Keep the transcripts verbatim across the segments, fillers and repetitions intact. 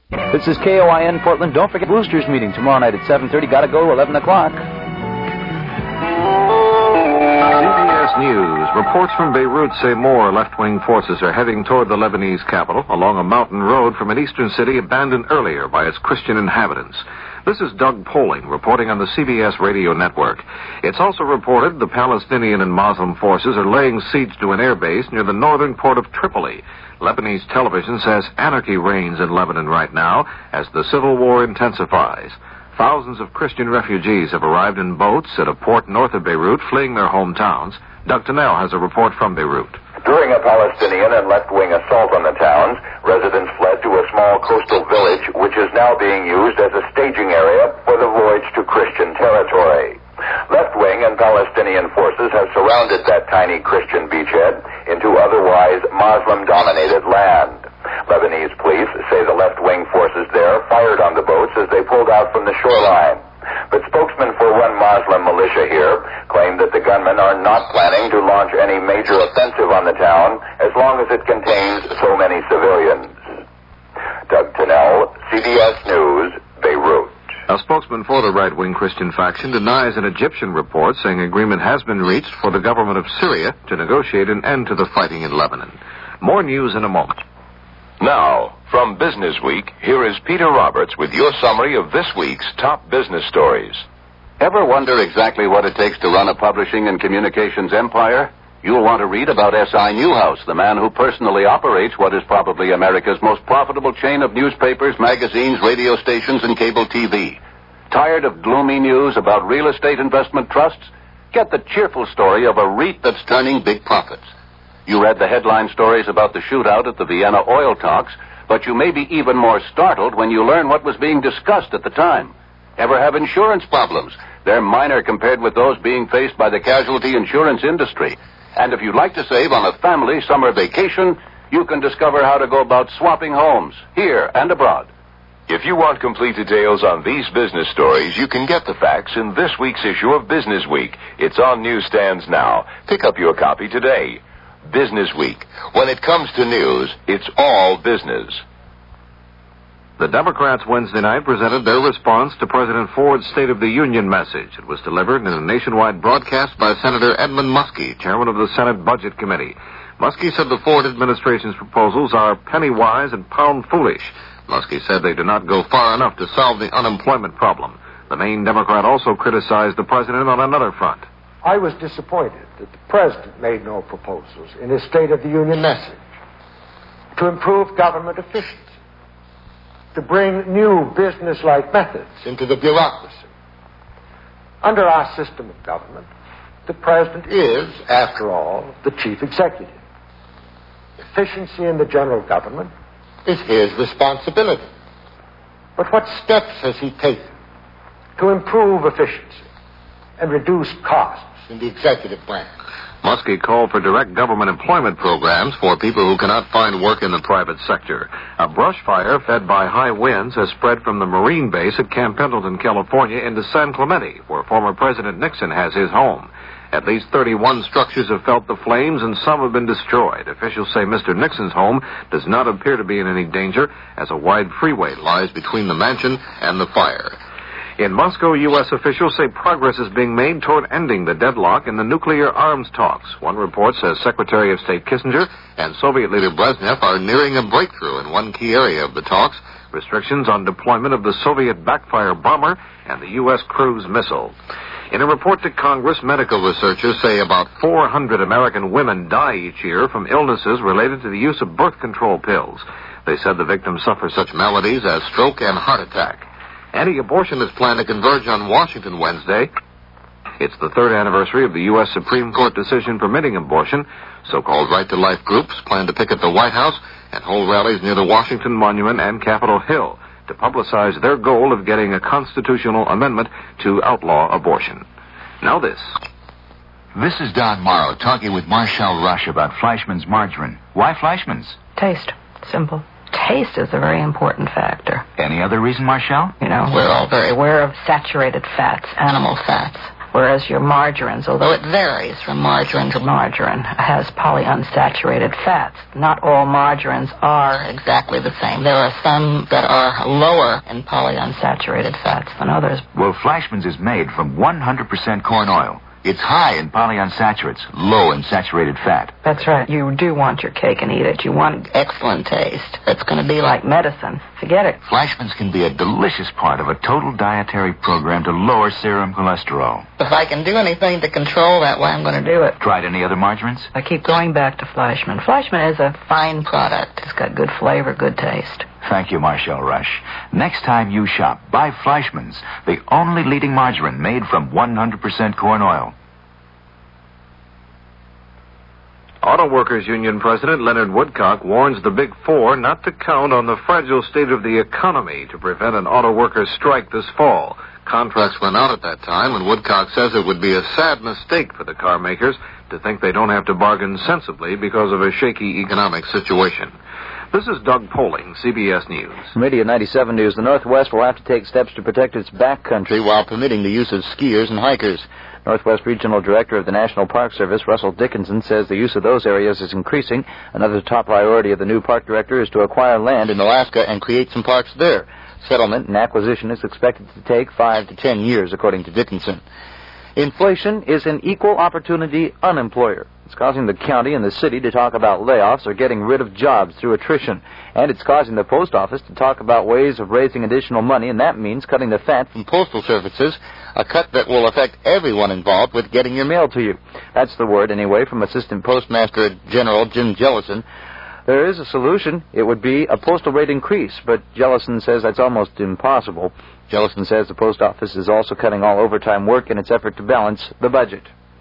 This is K O I N Portland. Don't forget Boosters meeting tomorrow night at seven thirty. Gotta go, eleven o'clock. C B S News. Reports from Beirut say more left-wing forces are heading toward the Lebanese capital along a mountain road from an eastern city abandoned earlier by its Christian inhabitants. This is Doug Poling reporting on the C B S radio network. It's also reported the Palestinian and Muslim forces are laying siege to an airbase near the northern port of Tripoli. Lebanese television says anarchy reigns in Lebanon right now as the civil war intensifies. Thousands of Christian refugees have arrived in boats at a port north of Beirut, fleeing their hometowns. Doug Tunnell has a report from Beirut. During a Palestinian and left-wing assault on the towns, residents fled to a small coastal village, which is now being used as a staging area for the voyage to Christian territory. Left-wing and Palestinian forces have surrounded that tiny Christian beachhead into otherwise Muslim-dominated land. Lebanese police say the left-wing forces there fired on the boats as they pulled out from the shoreline. But spokesmen for one Muslim militia here claim that the gunmen are not planning to launch any major offensive on the town as long as it contains so many civilians. Doug Tunnell, C B S News, Beirut. A spokesman for the right-wing Christian faction denies an Egyptian report saying agreement has been reached for the government of Syria to negotiate an end to the fighting in Lebanon. More news in a moment. Now, from Business Week, here is Peter Roberts with your summary of this week's top business stories. Ever wonder exactly what it takes to run a publishing and communications empire? You'll want to read about S I Newhouse, the man who personally operates what is probably America's most profitable chain of newspapers, magazines, radio stations, and cable T V. Tired of gloomy news about real estate investment trusts? Get the cheerful story of a REIT that's turning big profits. You read the headline stories about the shootout at the Vienna oil talks, but you may be even more startled when you learn what was being discussed at the time. Ever have insurance problems? They're minor compared with those being faced by the casualty insurance industry. And if you'd like to save on a family summer vacation, you can discover how to go about swapping homes, here and abroad. If you want complete details on these business stories, you can get the facts in this week's issue of Business Week. It's on newsstands now. Pick up your copy today. Business Week. When it comes to news, it's all business. The Democrats Wednesday night presented their response to President Ford's State of the Union message. It was delivered in a nationwide broadcast by Senator Edmund Muskie, chairman of the Senate Budget Committee. Muskie said the Ford administration's proposals are penny-wise and pound-foolish. Muskie said they do not go far enough to solve the unemployment problem. The Maine Democrat also criticized the president on another front. I was disappointed that the president made no proposals in his State of the Union message to improve government efficiency, to bring new business-like methods into the bureaucracy. Under our system of government, the president is, after all, the chief executive. Efficiency in the general government is his responsibility. But what steps has he taken to improve efficiency and reduce costs in the executive branch? Muskie called for direct government employment programs for people who cannot find work in the private sector. A brush fire fed by high winds has spread from the Marine base at Camp Pendleton, California, into San Clemente, where former President Nixon has his home. At least thirty-one structures have felt the flames, and some have been destroyed. Officials say Mister Nixon's home does not appear to be in any danger, as a wide freeway lies between the mansion and the fire. In Moscow, U S officials say progress is being made toward ending the deadlock in the nuclear arms talks. One report says Secretary of State Kissinger and Soviet leader Brezhnev are nearing a breakthrough in one key area of the talks, restrictions on deployment of the Soviet backfire bomber and the U S cruise missile. In a report to Congress, medical researchers say about four hundred American women die each year from illnesses related to the use of birth control pills. They said the victims suffer such maladies as stroke and heart attack. Anti-abortionists plan to converge on Washington Wednesday. It's the third anniversary of the U S Supreme Court decision permitting abortion. So-called right-to-life groups plan to picket the White House and hold rallies near the Washington Monument and Capitol Hill to publicize their goal of getting a constitutional amendment to outlaw abortion. Now this. This is Don Morrow talking with Marshall Rush about Fleischmann's margarine. Why Fleischmann's? Taste. Simple. Taste is a very important factor. Any other reason, Marshall? You know, we're all very aware of saturated fats, animal fats. whereas your margarines, although it varies from margarine to margarine, has polyunsaturated fats. Not all margarines are exactly the same. There are some that are lower in polyunsaturated fats than others. Well, Fleischmann's is made from one hundred percent corn oil. It's high in polyunsaturates, low in saturated fat. That's right. You do want your cake and eat it. You want excellent taste. It's going to be like medicine. Forget it. Fleischmann's can be a delicious part of a total dietary program to lower serum cholesterol. If I can do anything to control that, why I'm going to do it. Tried any other margarines? I keep going back to Fleischmann. Fleischmann is a fine product. It's got good flavor, good taste. Thank you, Marshall Rush. Next time you shop, buy Fleischmann's, the only leading margarine made from one hundred percent corn oil. Auto Workers Union President Leonard Woodcock warns the Big Four not to count on the fragile state of the economy to prevent an auto workers' strike this fall. Contracts went out at that time, and Woodcock says it would be a sad mistake for the car makers to think they don't have to bargain sensibly because of a shaky economic situation. This is Doug Poling, C B S News. From Radio ninety-seven News, the Northwest will have to take steps to protect its backcountry while permitting the use of skiers and hikers. Northwest Regional Director of the National Park Service, Russell Dickinson, says the use of those areas is increasing. Another top priority of the new park director is to acquire land in Alaska and create some parks there. Settlement and acquisition is expected to take five to ten years, according to Dickinson. Inflation is an equal opportunity unemployer. It's causing the county and the city to talk about layoffs or getting rid of jobs through attrition. And it's causing the post office to talk about ways of raising additional money, and that means cutting the fat from postal services, a cut that will affect everyone involved with getting your mail to you. That's the word, anyway, from Assistant Postmaster General Jim Jellison. There is a solution. It would be a postal rate increase, but Jellison says that's almost impossible. Jellison says the post office is also cutting all overtime work in its effort to balance the budget.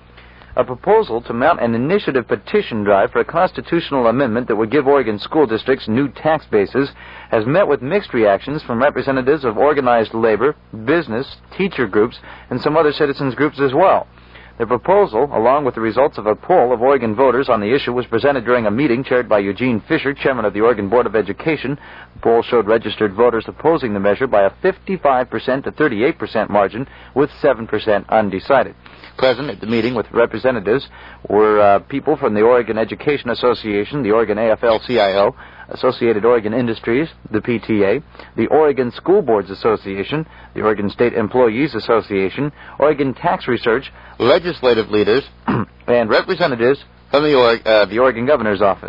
A proposal to mount an initiative petition drive for a constitutional amendment that would give Oregon school districts new tax bases has met with mixed reactions from representatives of organized labor, business, teacher groups, and some other citizens groups as well. The proposal, along with the results of a poll of Oregon voters on the issue, was presented during a meeting chaired by Eugene Fisher, chairman of the Oregon Board of Education. The poll showed registered voters opposing the measure by a fifty-five percent to thirty-eight percent margin, with seven percent undecided. Present at the meeting with representatives were uh, people from the Oregon Education Association, the Oregon A F L C I O, Associated Oregon Industries, the P T A, the Oregon School Boards Association, the Oregon State Employees Association, Oregon Tax Research, legislative leaders, and representatives from the, or- uh, the Oregon Governor's Office.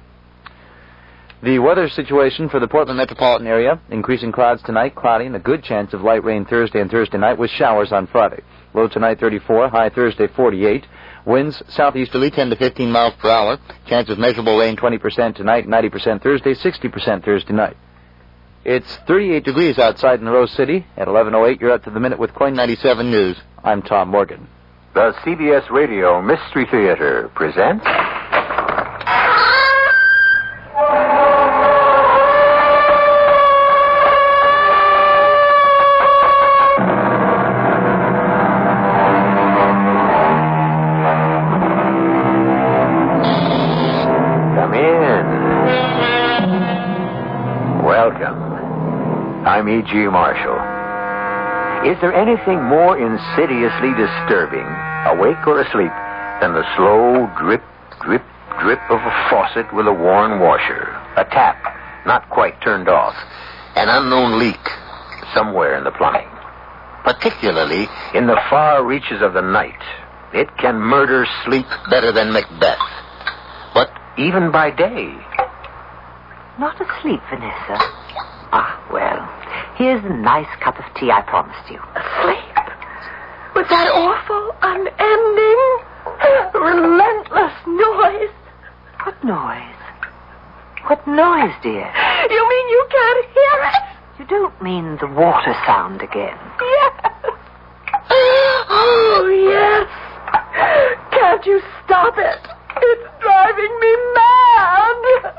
The weather situation for the Portland metropolitan area: increasing clouds tonight, cloudy, and a good chance of light rain Thursday and Thursday night with showers on Friday. Low tonight thirty-four, high Thursday forty-eight. Winds southeasterly ten to fifteen miles per hour. Chance of measurable rain twenty percent tonight, ninety percent Thursday, sixty percent Thursday night. It's thirty-eight degrees outside in Rose City. At eleven oh eight, you're up to the minute with Coin ninety-seven News. I'm Tom Morgan. The C B S Radio Mystery Theater presents... I'm E G. Marshall. Is there anything more insidiously disturbing, awake or asleep, than the slow drip, drip, drip of a faucet with a worn washer? A tap not quite turned off. An unknown leak somewhere in the plumbing. Particularly in the far reaches of the night. It can murder sleep better than Macbeth. But even by day. Not asleep, Vanessa. Ah, well, here's a nice cup of tea I promised you. Asleep? With that awful, unending, relentless noise? What noise? What noise, dear? You mean you can't hear it? You don't mean the water sound again? Yes. Oh, yes. Can't you stop it? It's driving me mad.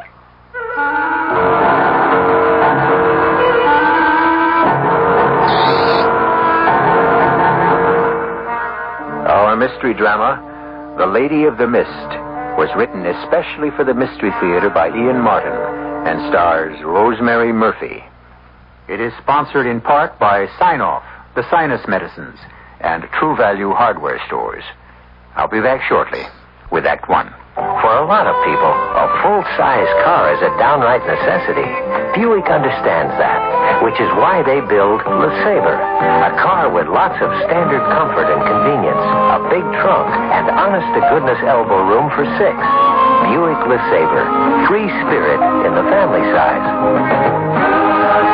Our mystery drama, The Lady of the Mist, was written especially for the Mystery Theater by Ian Martin and stars Rosemary Murphy. It is sponsored in part by Sign-Off, the sinus medicines, and True Value hardware stores. I'll be back shortly with Act One. For a lot of people, a full-size car is a downright necessity. Buick understands that, which is why they build LeSabre, a car with lots of standard comfort and convenience, a big trunk, and honest-to-goodness elbow room for six. Buick LeSabre, free spirit in the family size.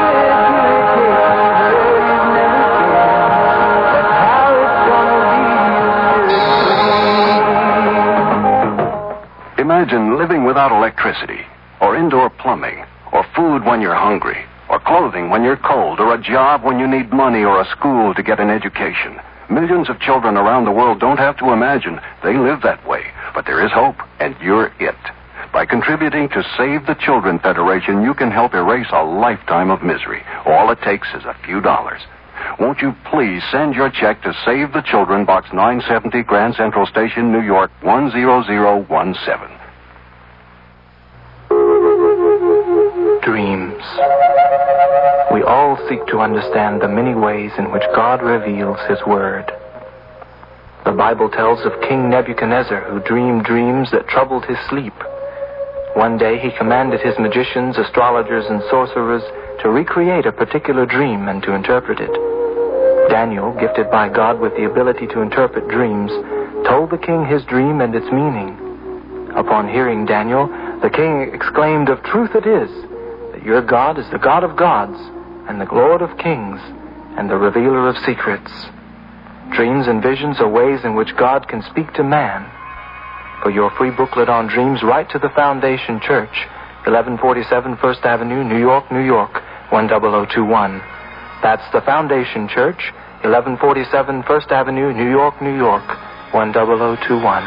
Imagine living without electricity, or indoor plumbing, or food when you're hungry, or clothing when you're cold, or a job when you need money, or a school to get an education. Millions of children around the world don't have to imagine. They live that way. But there is hope, and you're it. By contributing to Save the Children Federation, you can help erase a lifetime of misery. All it takes is a few dollars. Won't you please send your check to Save the Children, Box nine seventy, Grand Central Station, New York, one zero zero one seven. Dreams. We all seek to understand the many ways in which God reveals His Word. The Bible tells of King Nebuchadnezzar, who dreamed dreams that troubled his sleep. One day he commanded his magicians, astrologers, and sorcerers to recreate a particular dream and to interpret it. Daniel, gifted by God with the ability to interpret dreams, told the king his dream and its meaning. Upon hearing Daniel, the king exclaimed, "Of truth it is, that your God is the God of gods, and the Lord of kings, and the revealer of secrets." Dreams and visions are ways in which God can speak to man. For your free booklet on dreams, write to the Foundation Church, eleven forty-seven First Avenue, New York, New York, one zero zero two one. That's the Foundation Church, eleven forty-seven First Avenue, New York, New York, one zero zero two one.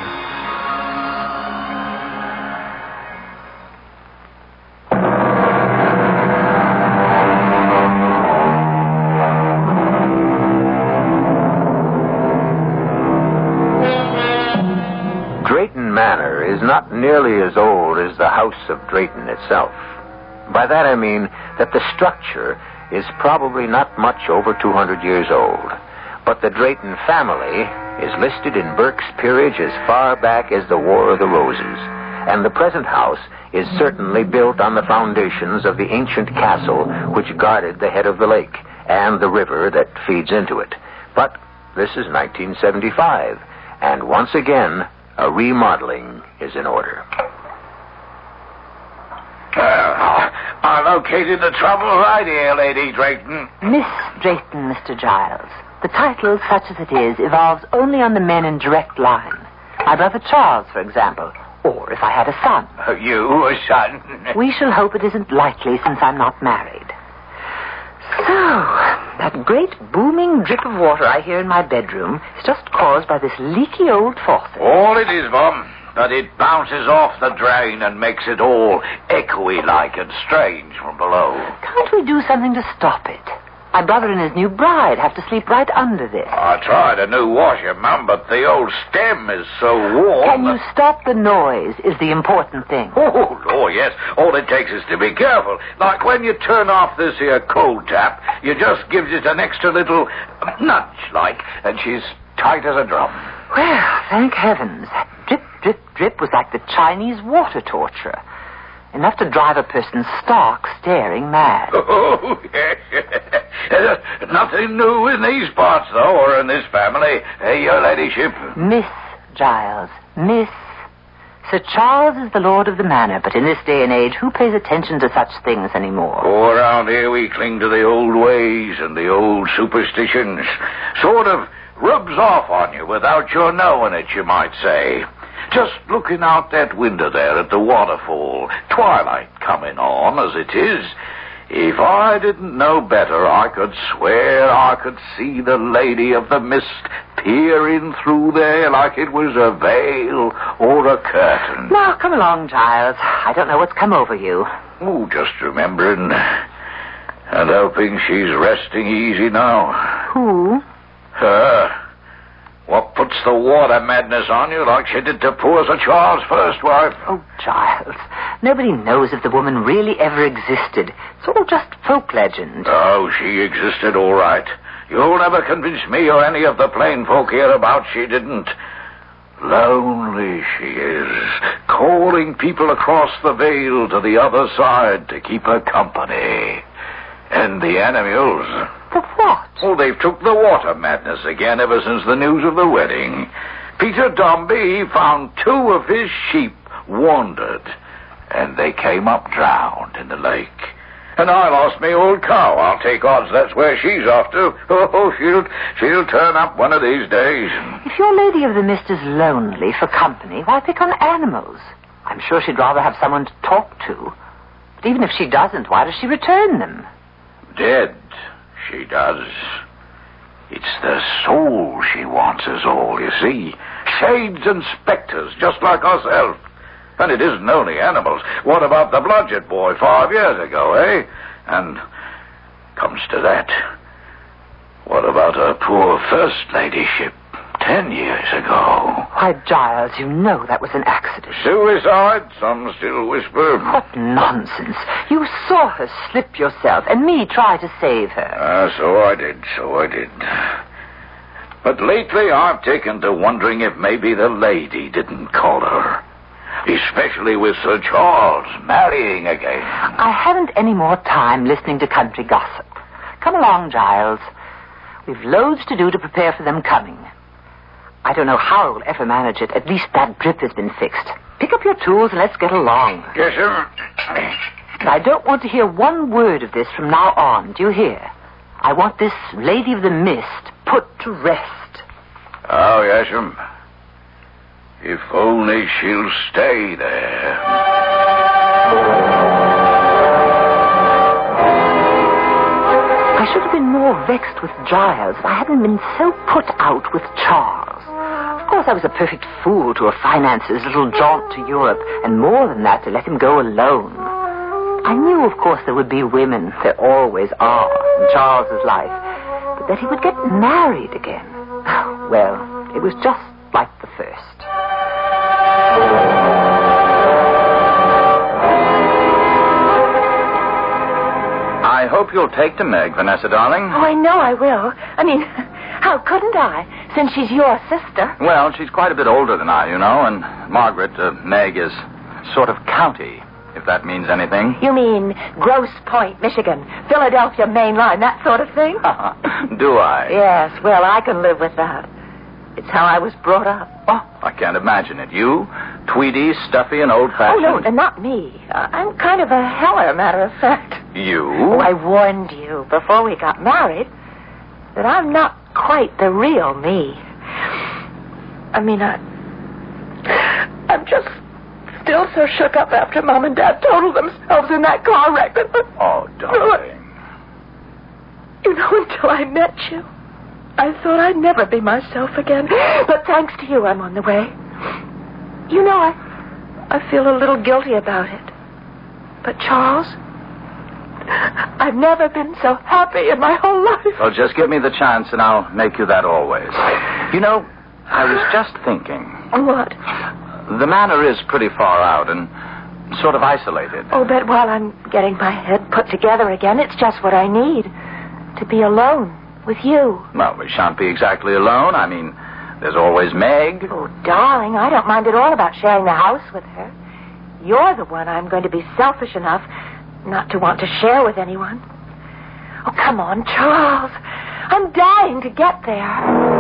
Drayton Manor is not nearly as old as the House of Drayton itself. By that I mean that the structure is probably not much over two hundred years old. But the Drayton family is listed in Burke's Peerage as far back as the War of the Roses. And the present house is certainly built on the foundations of the ancient castle which guarded the head of the lake and the river that feeds into it. But this is nineteen seventy-five, and once again, a remodeling is in order. Uh, I located the trouble right here, Lady Drayton. Miss Drayton, Mister Giles. The title, such as it is, evolves only on the men in direct line. My brother Charles, for example. Or if I had a son. Uh, you, a son? We shall hope it isn't likely, since I'm not married. So, that great booming drip of water I hear in my bedroom is just caused by this leaky old faucet. All it is, Mum, that it bounces off the drain and makes it all echoey-like and strange from below. Can't we do something to stop it? My brother and his new bride have to sleep right under this. I tried a new washer, Mum, but the old stem is so warm. Can you stop the noise is the important thing. Oh, oh, yes. All it takes is to be careful. Like when you turn off this here cold tap, you just gives it an extra little nudge, like, and she's tight as a drum. Well, thank heavens. That drip, drip, drip was like the Chinese water torture. Enough to drive a person stark, staring mad. Oh, yes. Nothing new in these parts, though, or in this family. Hey, your ladyship. Miss Giles. Miss. Sir Charles is the lord of the manor, but in this day and age, who pays attention to such things anymore? Oh, around here we cling to the old ways and the old superstitions. Sort of rubs off on you without your knowing it, you might say. Just looking out that window there at the waterfall, twilight coming on as it is, if I didn't know better, I could swear I could see the Lady of the Mist peering through there like it was a veil or a curtain. Now, come along, Giles. I don't know what's come over you. Oh, just remembering and hoping she's resting easy now. Who? Her. What puts the water madness on you like she did to poor Sir Charles' first wife? Oh, Giles, nobody knows if the woman really ever existed. It's all just folk legend. Oh, she existed all right. You'll never convince me or any of the plain folk hereabouts she didn't. Lonely she is, calling people across the veil to the other side to keep her company. And the animals. The what? Oh, they've took the water madness again ever since the news of the wedding. Peter Dombey found two of his sheep wandered, and they came up drowned in the lake. And I lost me old cow. I'll take odds that's where she's off to. Oh, she'll, she'll turn up one of these days. If your Lady of the Mist is lonely for company, why pick on animals? I'm sure she'd rather have someone to talk to. But even if she doesn't, why does she return them? Dead, she does. It's the soul she wants us all, you see. Shades and spectres, just like herself. And it isn't only animals. What about the Blodgett boy five years ago, eh? And comes to that, what about her poor first ladyship ten years ago? Why, Giles, you know that was an accident. Suicide, some still whisper. What nonsense. You saw her slip yourself, and me try to save her. Ah, so I did, so I did. But lately I've taken to wondering if maybe the lady didn't call her. Especially with Sir Charles marrying again. I haven't any more time listening to country gossip. Come along, Giles. We've loads to do to prepare for them coming. I don't know how we'll ever manage it. At least that drip has been fixed. Pick up your tools and let's get along. Yes, sir. And I don't want to hear one word of this from now on. Do you hear? I want this Lady of the Mist put to rest. Oh, yes, sir. If only she'll stay there. I should have been more vexed with Giles if I hadn't been so put out with Charles. Of course, I was a perfect fool to have financed his little jaunt to Europe, and more than that, to let him go alone. I knew, of course, there would be women. There always are in Charles's life. But that he would get married again. Well, it was just like the first. I hope you'll take to Meg, Vanessa, darling. Oh, I know I will. I mean, how couldn't I, since she's your sister? Well, she's quite a bit older than I, you know, and Margaret, uh, Meg, is sort of county, if that means anything. You mean Grosse Pointe, Michigan, Philadelphia Main Line, that sort of thing? Do I? Yes, well, I can live with that. It's how I was brought up. Oh, I can't imagine it. You, tweedy, stuffy, and old-fashioned. Oh, no, not me. Uh, I'm kind of a heller, matter of fact. You? Oh, I warned you before we got married that I'm not quite the real me. I mean, I... I'm just still so shook up after Mom and Dad totaled themselves in that car wreck. Oh, darling. You know, until I met you, I thought I'd never be myself again. But thanks to you, I'm on the way. You know, I, I feel a little guilty about it. But Charles, I've never been so happy in my whole life. Well, just give me the chance and I'll make you that always. You know, I was just thinking. What? The manor is pretty far out and sort of isolated. Oh, but while I'm getting my head put together again, it's just what I need. To be alone. With you. Well, we shan't be exactly alone. I mean, there's always Meg. Oh, darling, I don't mind at all about sharing the house with her. You're the one I'm going to be selfish enough not to want to share with anyone. Oh, come on, Charles. I'm dying to get there.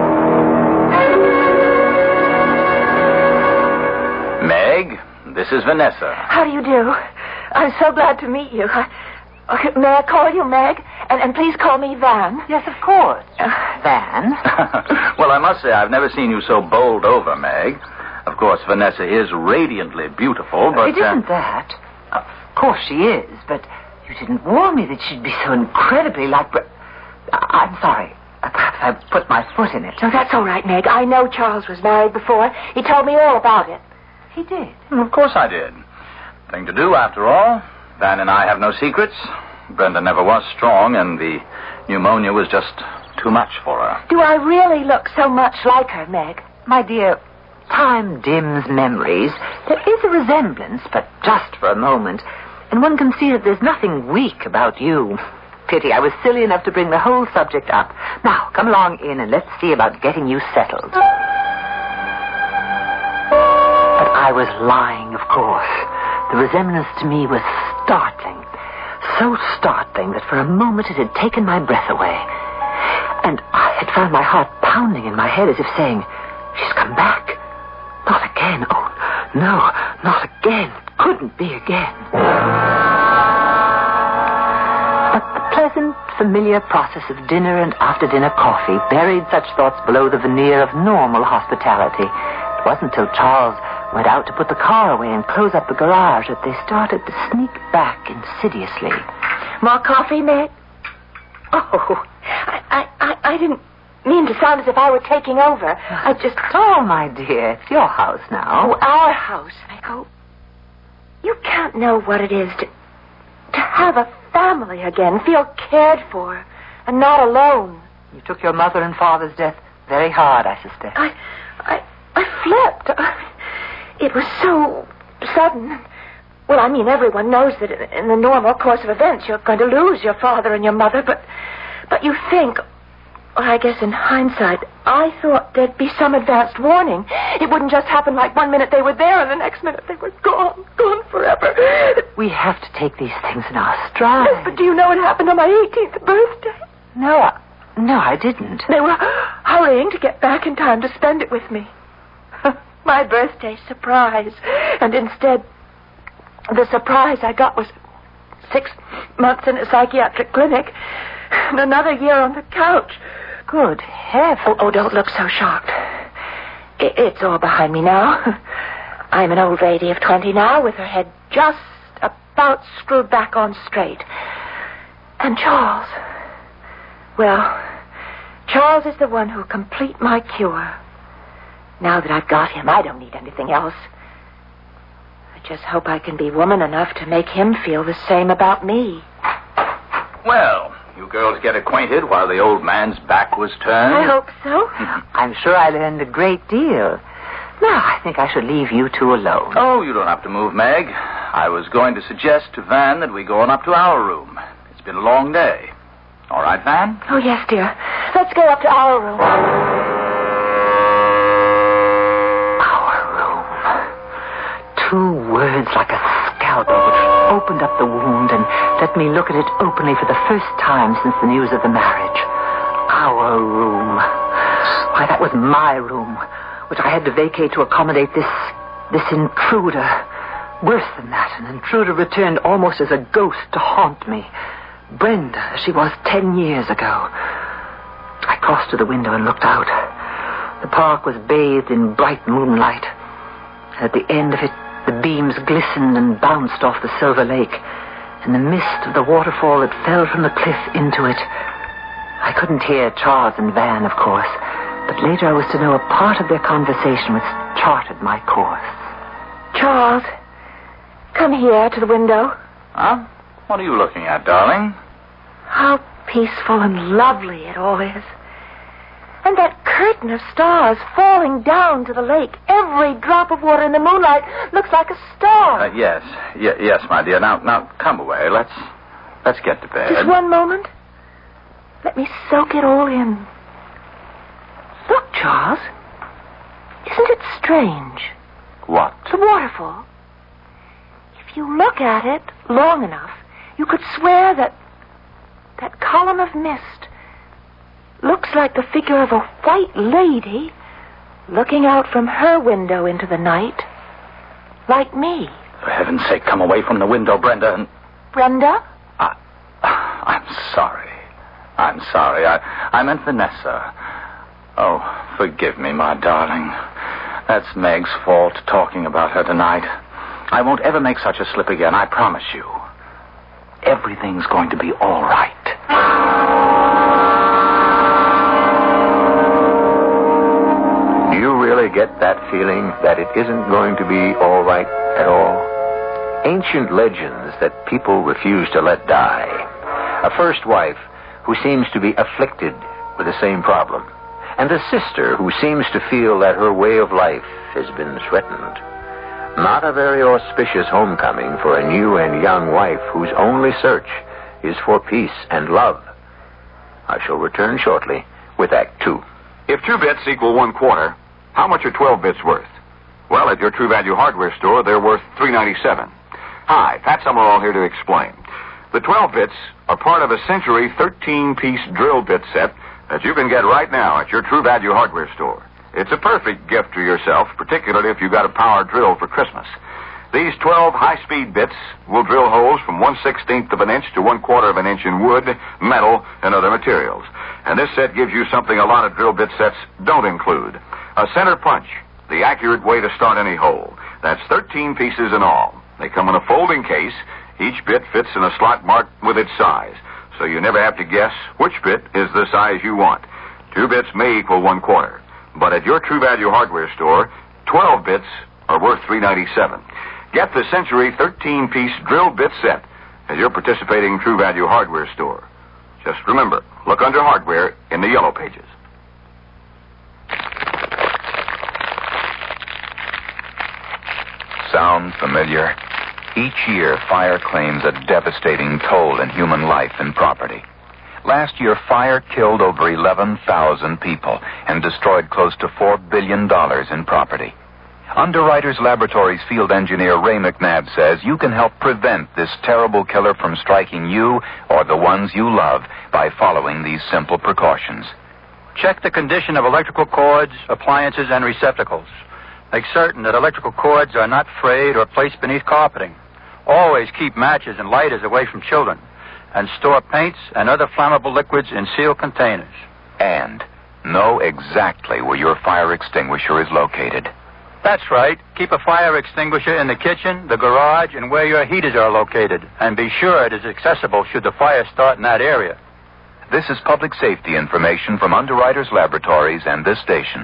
Meg, this is Vanessa. How do you do? I'm so glad to meet you. I, okay, may I call you Meg? And, and please call me Van. Yes, of course. Uh, Van? Well, I must say, I've never seen you so bowled over, Meg. Of course, Vanessa is radiantly beautiful, but... It isn't uh... that. Of course she is, but you didn't warn me that she'd be so incredibly like... I- I'm sorry. Perhaps I put my foot in it. No, that's all right, Meg. I know Charles was married before. He told me all about it. He did? Well, of course I did. Thing to do, after all. Van and I have no secrets. Brenda never was strong, and the pneumonia was just too much for her. Do I really look so much like her, Meg? My dear, time dims memories. There is a resemblance, but just for a moment. And one can see that there's nothing weak about you. pity. I was silly enough to bring the whole subject up. Now, come along in and let's see about getting you settled. But I was lying, of course. The resemblance to me was startling. So startling that for a moment it had taken my breath away. And I had found my heart pounding in my head as if saying, she's come back. Not again. Oh, no, not again. Couldn't be again. But the pleasant, familiar process of dinner and after-dinner coffee buried such thoughts below the veneer of normal hospitality. It wasn't till Charles went out to put the car away and close up the garage that they started to sneak back insidiously. More coffee, Meg? Oh, I, I, I, I didn't mean to sound as if I were taking over. I just... Oh, my dear, it's your house now. Oh, our house. I hope. You can't know what it is to, to have a family again, feel cared for, and not alone. You took your mother and father's death very hard, I suspect. I, I, I flipped. It was so sudden. Well, I mean, everyone knows that in the normal course of events you're going to lose your father and your mother, but, but you think, well, I guess in hindsight, I thought there'd be some advanced warning. It wouldn't just happen like one minute they were there and the next minute they were gone, gone forever. We have to take these things in our stride. Yes, but do you know what happened on my eighteenth birthday? No, I, no, I didn't. They were hurrying to get back in time to spend it with me. My birthday surprise. And instead, the surprise I got was six months in a psychiatric clinic and another year on the couch. Good heavens. Oh, oh, don't look so shocked. I- it's all behind me now. I'm an old lady of twenty now with her head just about screwed back on straight. And Charles, well, Charles is the one who'll complete my cure. Now that I've got him, I don't need anything else. I just hope I can be woman enough to make him feel the same about me. Well, you girls get acquainted while the old man's back was turned. I hope so. I'm sure I learned a great deal. Now, I think I should leave you two alone. Oh, you don't have to move, Meg. I was going to suggest to Van that we go on up to our room. It's been a long day. All right, Van? Oh, yes, dear. Let's go up to our room. Two words like a scalpel which opened up the wound and let me look at it openly for the first time since the news of the marriage. Our room. Why, that was my room, which I had to vacate to accommodate this, this intruder. Worse than that, an intruder returned almost as a ghost to haunt me. Brenda, as she was ten years ago. I crossed to the window and looked out. The park was bathed in bright moonlight. At the end of it, the beams glistened and bounced off the silver lake, and the mist of the waterfall that fell from the cliff into it. I couldn't hear Charles and Van, of course, but later I was to know a part of their conversation which charted my course. Charles, come here to the window. Huh? What are you looking at, darling? How peaceful and lovely it all is. And that curtain of stars falling down to the lake. Every drop of water in the moonlight looks like a star. Uh, yes, y- yes, my dear. Now, now, come away. Let's, let's get to bed. Just one moment. Let me soak it all in. Look, Charles. Isn't it strange? What? The waterfall. If you look at it long enough, you could swear that that column of mist looks like the figure of a white lady looking out from her window into the night, like me. For heaven's sake, come away from the window, Brenda. And... Brenda? I, I'm sorry. I'm sorry. I, I meant Vanessa. Oh, forgive me, my darling. That's Meg's fault, talking about her tonight. I won't ever make such a slip again, I promise you. Everything's going to be all right. Do you really get that feeling that it isn't going to be all right at all? Ancient legends that people refuse to let die. A first wife who seems to be afflicted with the same problem. And a sister who seems to feel that her way of life has been threatened. Not a very auspicious homecoming for a new and young wife whose only search is for peace and love. I shall return shortly with Act Two. If two bits equal one quarter, how much are twelve bits worth? Well, at your True Value hardware store, they're worth three ninety-seven. Hi, Pat Summerall here to explain. The twelve bits are part of a Century thirteen-piece drill bit set that you can get right now at your True Value hardware store. It's a perfect gift to yourself, particularly if you've got a power drill for Christmas. These twelve high-speed bits will drill holes from one sixteenth of an inch to one quarter of an inch in wood, metal, and other materials. And this set gives you something a lot of drill bit sets don't include. A center punch, the accurate way to start any hole. That's thirteen pieces in all. They come in a folding case. Each bit fits in a slot marked with its size, so you never have to guess which bit is the size you want. Two bits may equal one quarter, but at your True Value hardware store, twelve bits are worth three ninety-seven. Get the Century thirteen-piece drill bit set at your participating True Value hardware store. Just remember, look under hardware in the yellow pages. Sound familiar? Each year, fire claims a devastating toll in human life and property. Last year, fire killed over eleven thousand people and destroyed close to four billion dollars in property. Underwriters Laboratories field engineer Ray McNabb says you can help prevent this terrible killer from striking you or the ones you love by following these simple precautions. Check the condition of electrical cords, appliances, and receptacles. Make certain that electrical cords are not frayed or placed beneath carpeting. Always keep matches and lighters away from children. And store paints and other flammable liquids in sealed containers. And know exactly where your fire extinguisher is located. That's right. Keep a fire extinguisher in the kitchen, the garage, and where your heaters are located. And be sure it is accessible should the fire start in that area. This is public safety information from Underwriters Laboratories and this station.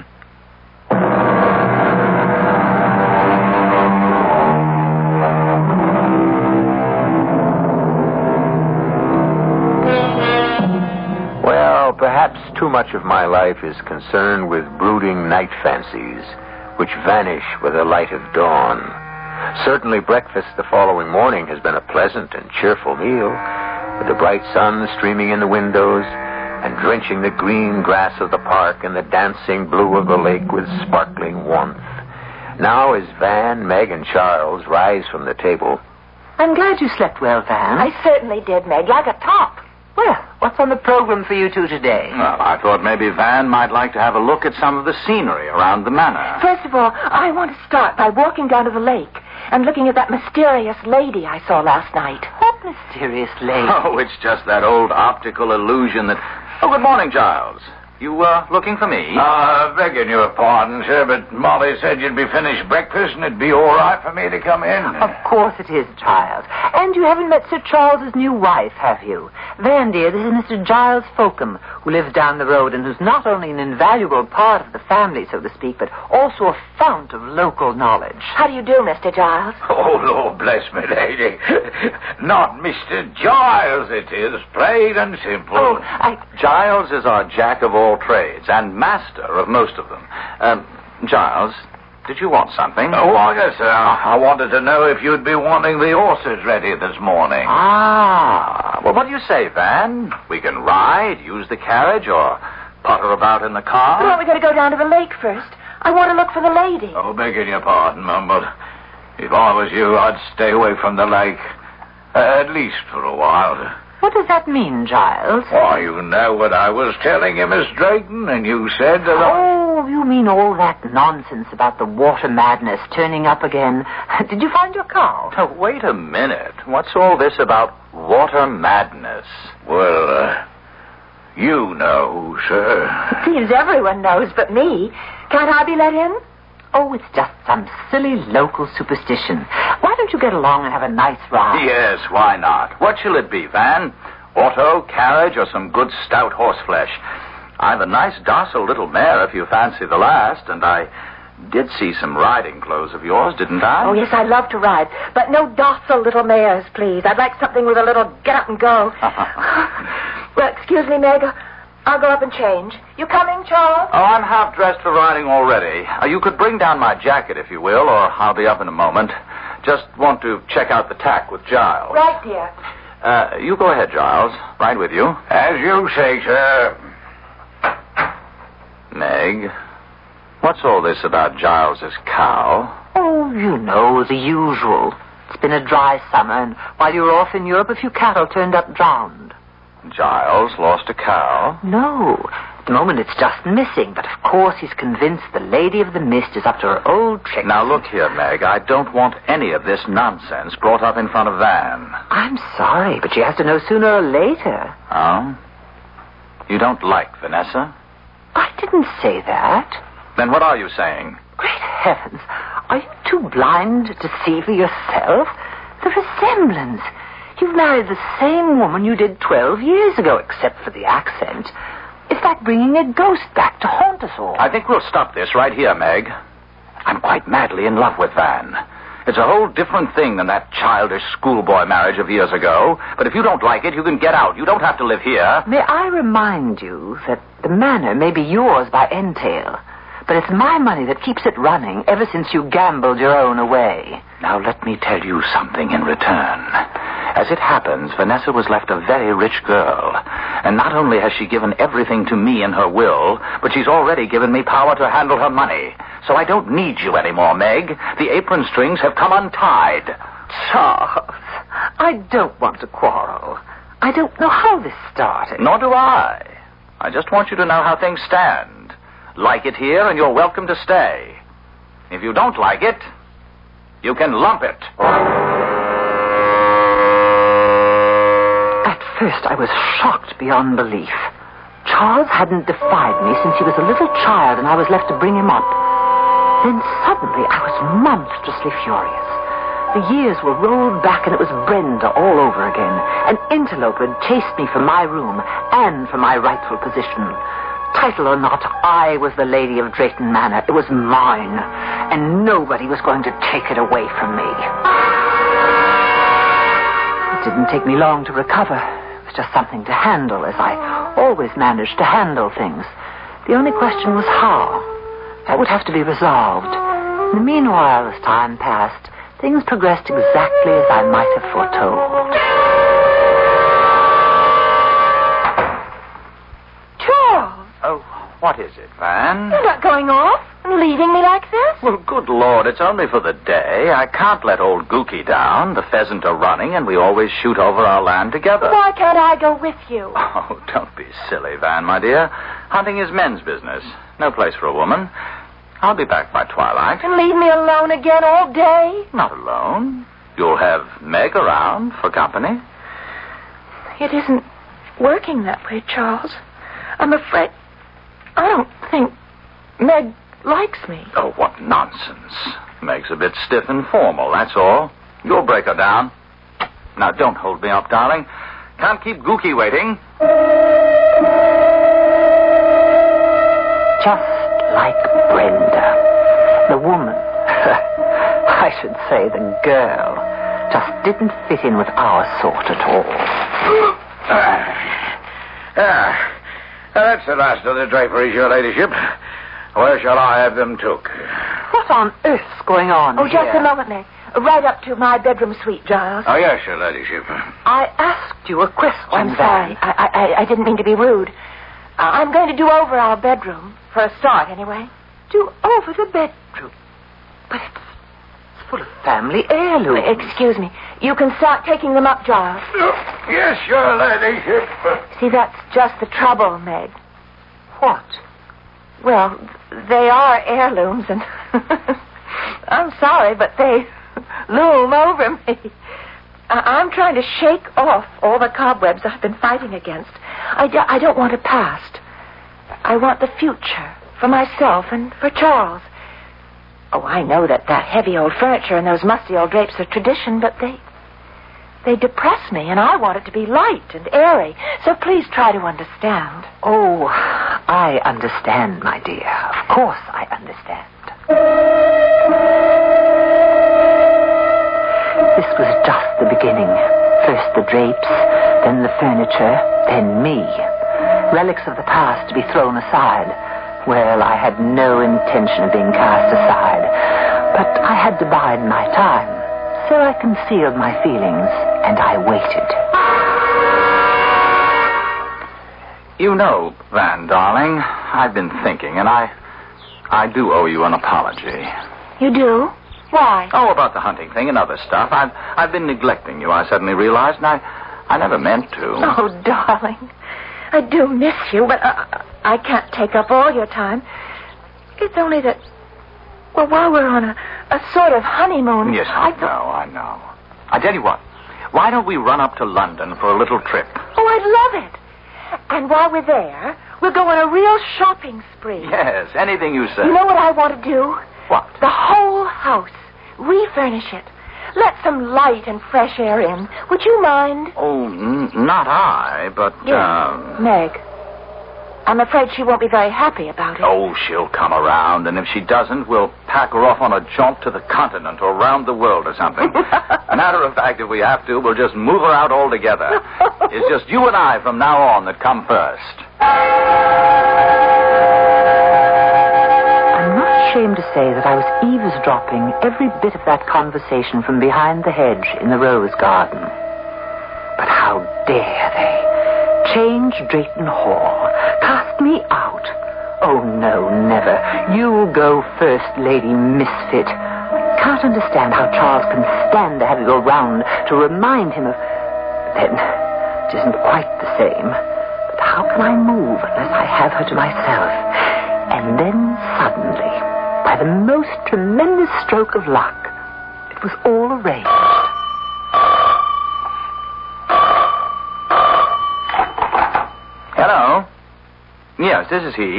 Well, perhaps too much of my life is concerned with brooding night fancies, which vanish with the light of dawn. Certainly breakfast the following morning has been a pleasant and cheerful meal, with the bright sun streaming in the windows and drenching the green grass of the park and the dancing blue of the lake with sparkling warmth. Now as Van, Meg, and Charles rise from the table... I'm glad you slept well, Van. I certainly did, Meg, like a top. Well, what's on the program for you two today? Well, I thought maybe Van might like to have a look at some of the scenery around the manor. First of all, I want to start by walking down to the lake and looking at that mysterious lady I saw last night. What mysterious lady? Oh, it's just that old optical illusion that... Oh, good morning, Giles. You, uh, looking for me? Uh, begging your pardon, sir, but Molly said you'd be finished breakfast and it'd be all right for me to come in. Of course it is, Giles. And you haven't met Sir Charles's new wife, have you? Van, dear, this is Mister Giles Folkham, who lives down the road and who's not only an invaluable part of the family, so to speak, but also a fount of local knowledge. How do you do, Mister Giles? Oh, Lord bless me, lady. Not Mister Giles, it is, plain and simple. Oh, I... Giles is our jack of all trades and master of most of them. Um, Giles, did you want something? Oh, well, yes, sir. I wanted to know if you'd be wanting the horses ready this morning. Ah, well, what do you say, Van? We can ride, use the carriage, or putter about in the car? Well, we got to go down to the lake first. I want to look for the lady. Oh, begging your pardon, Mum, but if I was you, I'd stay away from the lake, uh, at least for a while. What does that mean, Giles? Why, you know what I was telling you, Miss Drayton, and you said that I... Oh, you mean all that nonsense about the water madness turning up again. Did you find your cow? Oh, wait a minute. What's all this about water madness? Well, uh, you know, sir. It seems everyone knows but me. Can't I be let in? Oh, it's just some silly local superstition. Why don't you get along and have a nice ride? Yes, why not? What shall it be, Van? Auto, carriage, or some good stout horseflesh? I've a nice docile little mare if you fancy the last, and I did see some riding clothes of yours, didn't I? Oh, yes, I love to ride, but no docile little mares, please. I'd like something with a little get up and go. Well, excuse me, Meg. I'll go up and change. You coming, Charles? Oh, I'm half dressed for riding already. Uh, you could bring down my jacket, if you will, or I'll be up in a moment. Just want to check out the tack with Giles. Right, dear. Uh, you go ahead, Giles. Right with you. As you say, sir. Meg, what's all this about Giles's cow? Oh, you know, the usual. It's been a dry summer, and while you were off in Europe, a few cattle turned up drowned. Giles lost a cow? No. At the moment, it's just missing, but of course he's convinced the Lady of the Mist is up to her old tricks. Now, look here, Meg. I don't want any of this nonsense brought up in front of Van. I'm sorry, but she has to know sooner or later. Oh? You don't like Vanessa? I didn't say that. Then what are you saying? Great heavens. Are you too blind to see for yourself? The resemblance. You've married the same woman you did twelve years ago, except for the accent. It's like bringing a ghost back to haunt us all. I think we'll stop this right here, Meg. I'm quite madly in love with Van. It's a whole different thing than that childish schoolboy marriage of years ago. But if you don't like it, you can get out. You don't have to live here. May I remind you that the manor may be yours by entail, but it's my money that keeps it running ever since you gambled your own away. Now let me tell you something in return. As it happens, Vanessa was left a very rich girl. And not only has she given everything to me in her will, but she's already given me power to handle her money. So I don't need you anymore, Meg. The apron strings have come untied. Charles, I don't want to quarrel. I don't know how this started. Nor do I. I just want you to know how things stand. Like it here, and you're welcome to stay. If you don't like it, you can lump it. At first, I was shocked beyond belief. Charles hadn't defied me since he was a little child, and I was left to bring him up. Then suddenly, I was monstrously furious. The years were rolled back, and it was Brenda all over again. An interloper had chased me from my room and from my rightful position. Title or not, I was the Lady of Drayton Manor. It was mine, and nobody was going to take it away from me. It didn't take me long to recover. It was just something to handle, as I always managed to handle things. The only question was how. That would have to be resolved. In the meanwhile, as time passed, things progressed exactly as I might have foretold. Oh, what is it, Van? You're not going off and leaving me like this? Well, good Lord, it's only for the day. I can't let old Gookie down. The pheasant are running, and we always shoot over our land together. Why can't I go with you? Oh, don't be silly, Van, my dear. Hunting is men's business. No place for a woman. I'll be back by twilight. And leave me alone again all day? Not alone. You'll have Meg around for company. It isn't working that way, Charles. I'm afraid... I don't think Meg likes me. Oh, what nonsense. Meg's a bit stiff and formal, that's all. You'll break her down. Now, don't hold me up, darling. Can't keep Gookie waiting. Just like Brenda. The woman. I should say the girl. Just didn't fit in with our sort at all. Ah. That's the last of the draperies, your ladyship. Where shall I have them took? What on earth's going on Oh, here? just a moment, Meg. Right up to my bedroom suite, Giles. Oh, yes, your ladyship. I asked you a question. Oh, I'm sorry. I, I, I didn't mean to be rude. Uh, I'm going to do over our bedroom, for a start, anyway. Do over the bedroom? But it's, it's full of family heirlooms. Excuse me. You can start taking them up, Giles. Yes, your ladyship. See, that's just the trouble, Meg. What? Well, they are heirlooms, and I'm sorry, but they loom over me. I- I'm trying to shake off all the cobwebs I've been fighting against. I, d- I don't want a past. I want the future for myself and for Charles. Oh, I know that that heavy old furniture and those musty old drapes are tradition, but they... They depress me, and I want it to be light and airy. So please try to understand. Oh, I understand, my dear. Of course I understand. This was just the beginning. First the drapes, then the furniture, then me. Relics of the past to be thrown aside. Well, I had no intention of being cast aside, but I had to bide my time. So I concealed my feelings, and I waited. You know, Van, darling, I've been thinking, and I... I do owe you an apology. You do? Why? Oh, about the hunting thing and other stuff. I've I've been neglecting you, I suddenly realized, and I, I never meant to. Oh, darling. I do miss you, but I, I can't take up all your time. It's only that, well, while we're on a, a sort of honeymoon... Yes, I, I th- know, I know. I tell you what, why don't we run up to London for a little trip? Oh, I'd love it. And while we're there, we'll go on a real shopping spree. Yes, anything you say. You know what I want to do? What? The whole house. Refurnish it. Let some light and fresh air in. Would you mind? Oh, n- not I, but, yes. um... Meg. I'm afraid she won't be very happy about it. Oh, she'll come around, and if she doesn't, we'll pack her off on a jaunt to the continent or around the world or something. A matter of fact, if we have to, we'll just move her out altogether. It's just you and I from now on that come first. I'm not ashamed to say that I was eavesdropping every bit of that conversation from behind the hedge in the rose garden. But how dare they? Change Drayton Hall. Cast me out. Oh, no, never. You go first, Lady Misfit. I can't understand how Charles can stand to have you around to remind him of... Then, it isn't quite the same. But how can I move unless I have her to myself? And then, suddenly, by the most tremendous stroke of luck, it was all arranged. Hello? Yes, this is he.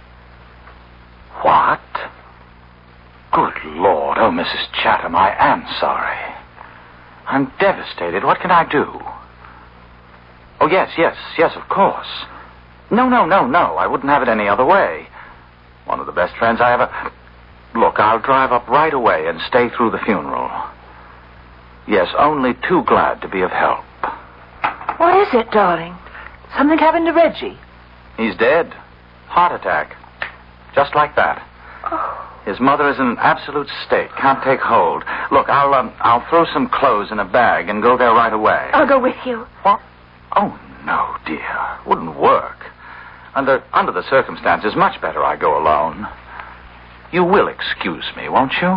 What? Good Lord. Oh, Missus Chatham, I am sorry. I'm devastated. What can I do? Oh, yes, yes, yes, of course. No, no, no, no. I wouldn't have it any other way. One of the best friends I ever... Look, I'll drive up right away and stay through the funeral. Yes, only too glad to be of help. What is it, darling? Something happened to Reggie? He's dead. Heart attack. Just like that. Oh. His mother is in an absolute state. Can't take hold. Look, I'll um, I'll throw some clothes in a bag and go there right away. I'll go with you. What? Oh, no, dear. Wouldn't work. Under under the circumstances, much better I go alone. You will excuse me, won't you?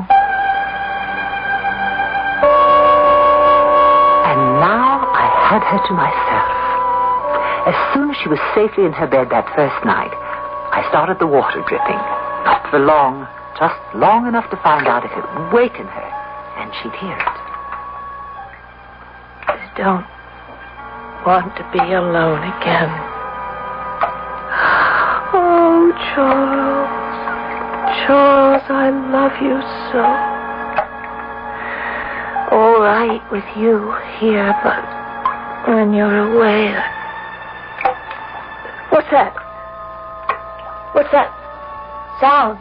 And now I had her to myself. As soon as she was safely in her bed that first night, I started the water dripping. Not for long, just long enough to find out if it would waken her, and she'd hear it. I don't want to be alone again. Oh, Charles. Charles, I love you so. All right with you here, but when you're away... What's that? What's that sound?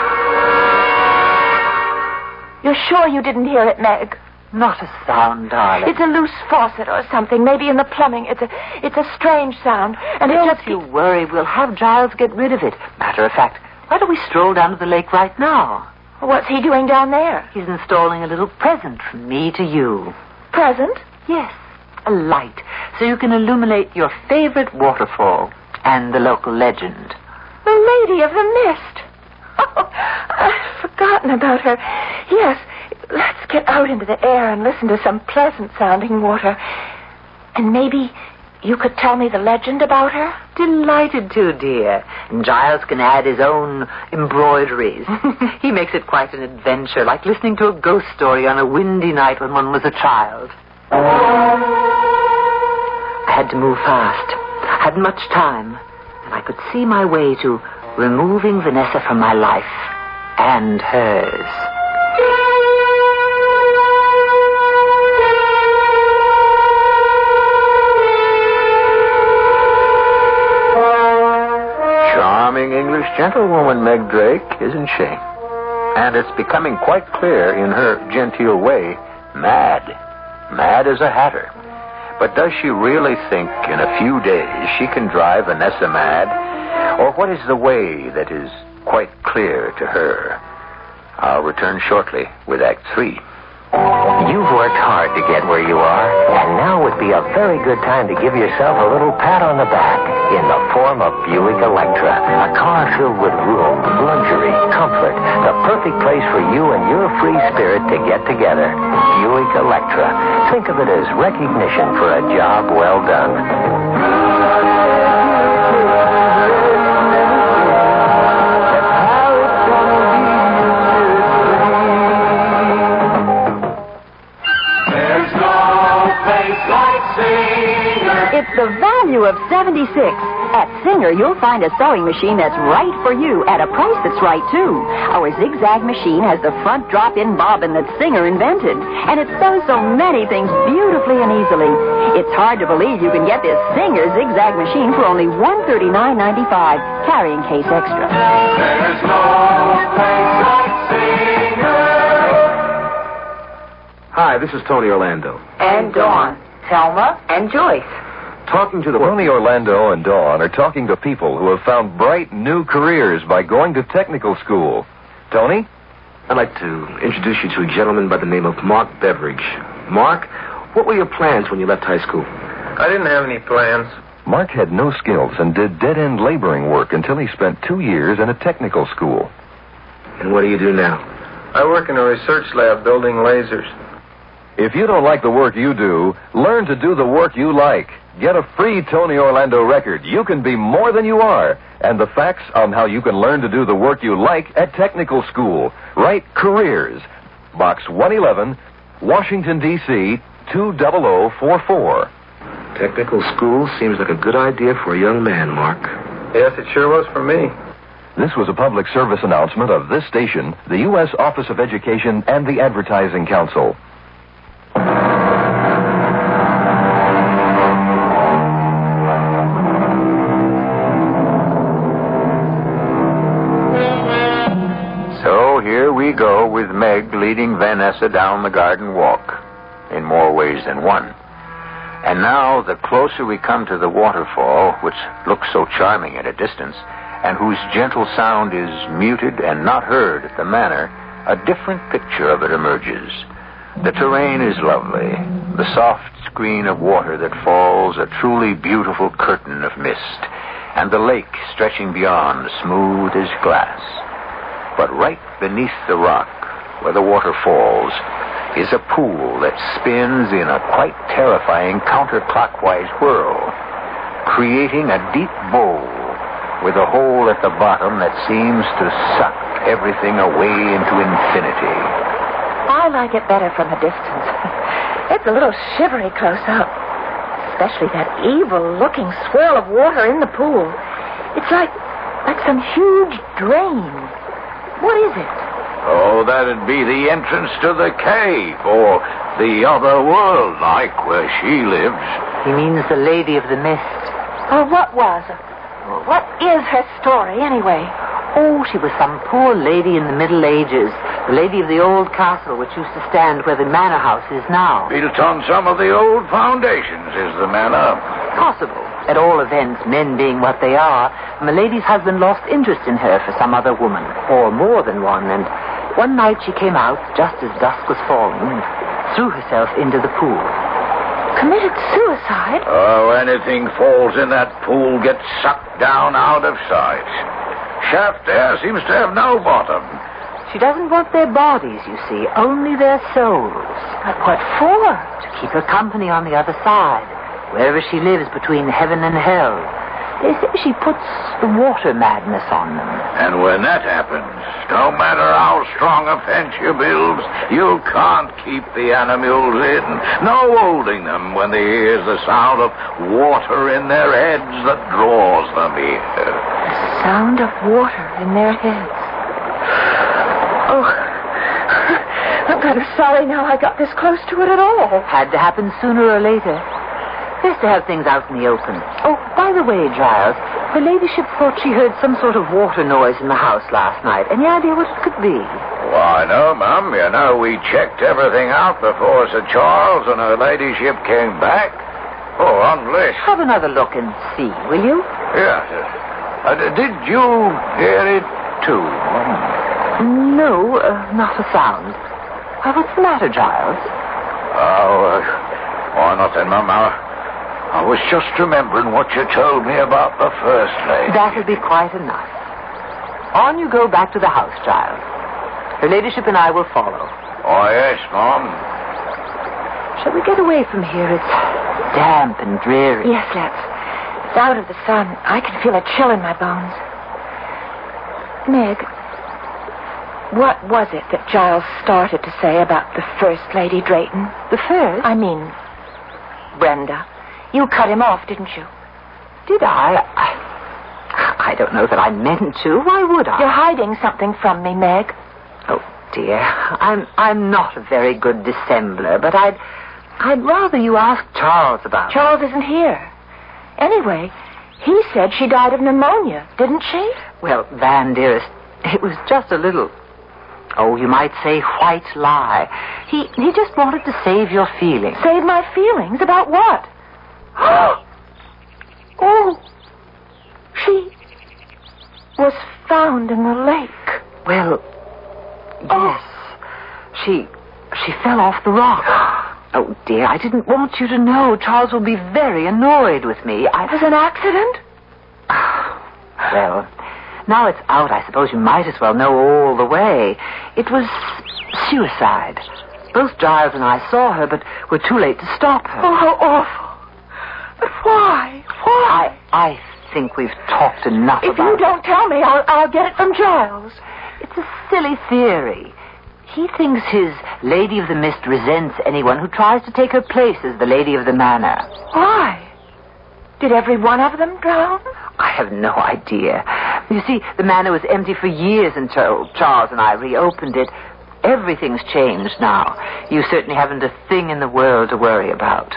You're sure you didn't hear it, Meg? Not a sound, darling. It's a loose faucet or something, maybe in the plumbing. It's a it's a strange sound. And Don't it just you worry. We'll have Giles get rid of it. Matter of fact, why don't we stroll down to the lake right now? What's he doing down there? He's installing a little present from me to you. Present? Yes, a light, so you can illuminate your favorite waterfall. And the local legend. The Lady of the Mist. Oh, I've forgotten about her. Yes, let's get out into the air and listen to some pleasant-sounding water. And maybe you could tell me the legend about her? Delighted to, dear. And Giles can add his own embroideries. He makes it quite an adventure, like listening to a ghost story on a windy night when one was a child. I had to move fast. Hadn't much time, and I could see my way to removing Vanessa from my life and hers. Charming English gentlewoman, Meg Drake, isn't she? And it's becoming quite clear in her genteel way, mad. Mad as a hatter. But does she really think in a few days she can drive Vanessa mad? Or what is the way that is quite clear to her? I'll return shortly with Act Three. You've worked hard to get where you are, and now would be a very good time to give yourself a little pat on the back in the fourth form of Buick Electra, a car filled with room, luxury, comfort, the perfect place for you and your free spirit to get together. Buick Electra. Think of it as recognition for a job well done. It's the value of seventy-six. At Singer, you'll find a sewing machine that's right for you at a price that's right, too. Our zigzag machine has the front drop-in bobbin that Singer invented, and it sews so many things beautifully and easily. It's hard to believe you can get this Singer zigzag machine for only one hundred thirty-nine ninety-five, carrying case extra. There's no place like Singer. Hi, this is Tony Orlando. And Dawn, Thelma, and Joyce. Talking to the... Tony Orlando and Dawn are talking to people who have found bright new careers by going to technical school. Tony? I'd like to introduce you to a gentleman by the name of Mark Beveridge. Mark, what were your plans when you left high school? I didn't have any plans. Mark had no skills and did dead-end laboring work until he spent two years in a technical school. And what do you do now? I work in a research lab building lasers. If you don't like the work you do, learn to do the work you like. Get a free Tony Orlando record. You can be more than you are. And the facts on how you can learn to do the work you like at technical school. Write Careers. Box one eleven, Washington, D C two zero zero four four. Technical school seems like a good idea for a young man, Mark. Yes, it sure was for me. This was a public service announcement of this station, the U S Office of Education, and the Advertising Council. So here we go with Meg leading Vanessa down the garden walk, in more ways than one. And now, the closer we come to the waterfall, which looks so charming at a distance, and whose gentle sound is muted and not heard at the manor, a different picture of it emerges. The terrain is lovely, the soft screen of water that falls a truly beautiful curtain of mist, and the lake stretching beyond, smooth as glass. But right beneath the rock, where the water falls, is a pool that spins in a quite terrifying counterclockwise whirl, creating a deep bowl with a hole at the bottom that seems to suck everything away into infinity. I like it better from a distance. It's a little shivery close up, especially that evil-looking swirl of water in the pool. It's like, like some huge drain. What is it? Oh, that'd be the entrance to the cave, or the other world, like where she lives. He means the Lady of the Mist. Oh, what was it? What is her story, anyway? Oh, she was some poor lady in the Middle Ages. The lady of the old castle which used to stand where the manor house is now. Built on some of the old foundations is the manor. Possible. At all events, men being what they are, Milady's husband lost interest in her for some other woman, or more than one, and one night she came out just as dusk was falling and threw herself into the pool. Committed suicide? Oh, anything falls in that pool gets sucked down out of sight. Shaft there seems to have no bottom. She doesn't want their bodies, you see, only their souls. But what for? To keep her company on the other side, wherever she lives between heaven and hell. They say she puts the water madness on them. And when that happens, no matter how strong a fence you build, you can't keep the animals in. No holding them when they hear the sound of water in their heads that draws them here. The sound of water in their heads. Oh, I'm kind of sorry now I got this close to it at all. Had to happen sooner or later. Best to have things out in the open. Oh, by the way, Giles, her ladyship thought she heard some sort of water noise in the house last night. Any idea what it could be? Why, no, Mum. You know, we checked everything out before Sir Charles and her ladyship came back. Oh, unless... Have another look and see, will you? Yes. Uh, did you hear it, too, Mum? No, uh, not a sound. Uh, what's the matter, Giles? Oh, uh, oh, nothing, Mum. Uh, I was just remembering what you told me about the First Lady. That'll be quite enough. On you go back to the house, child. Her ladyship and I will follow. Oh, yes, Mom. Shall we get away from here? It's damp and dreary. Yes, let's. It's out of the sun. I can feel a chill in my bones. Meg, what was it that Giles started to say about the First Lady Drayton? The first? I mean, Brenda. You cut him off, didn't you? Did I? I, I don't know that I meant to. Why would I? You're hiding something from me, Meg. Oh, dear. I'm I'm not a very good dissembler, but I'd I'd rather you ask Charles about Charles isn't here. Anyway, he said she died of pneumonia, didn't she? Well, Van, dearest, it was just a little, oh, you might say white lie. He he just wanted to save your feelings. Save my feelings? About what? Oh, she was found in the lake. Well, yes. She she fell off the rock. Oh, dear, I didn't want you to know. Charles will be very annoyed with me. I... It was an accident? Well, now it's out, I suppose you might as well know all the way. It was suicide. Both Giles and I saw her, but were too late to stop her. Oh, how awful. But why? Why? I, I think we've talked enough if about you don't tell me, I'll, I'll get it from Giles. It's a silly theory. He thinks his Lady of the Mist resents anyone who tries to take her place as the Lady of the Manor. Why? Did every one of them drown? I have no idea. You see, the manor was empty for years until Charles and I reopened it. Everything's changed now. You certainly haven't a thing in the world to worry about.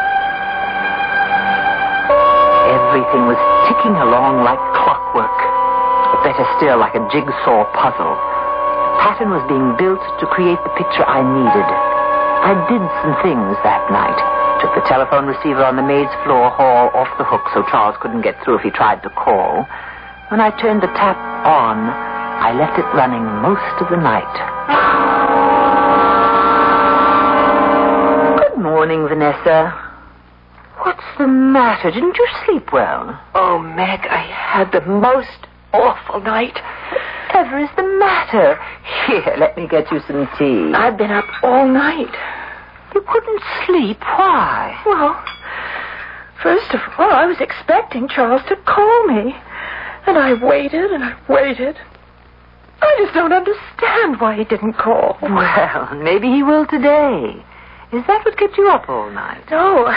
Everything was ticking along like clockwork. Or better still, like a jigsaw puzzle. A pattern was being built to create the picture I needed. I did some things that night. Took the telephone receiver on the maid's floor hall off the hook so Charles couldn't get through if he tried to call. When I turned the tap on, I left it running most of the night. Good morning, Vanessa. What's the matter? Didn't you sleep well? Oh, Meg, I had the most awful night. Whatever is the matter? Here, let me get you some tea. I've been up all night. You couldn't sleep? Why? Well, first of all, I was expecting Charles to call me. And I waited and I waited. I just don't understand why he didn't call. Well, maybe he will today. Is that what kept you up all night? No.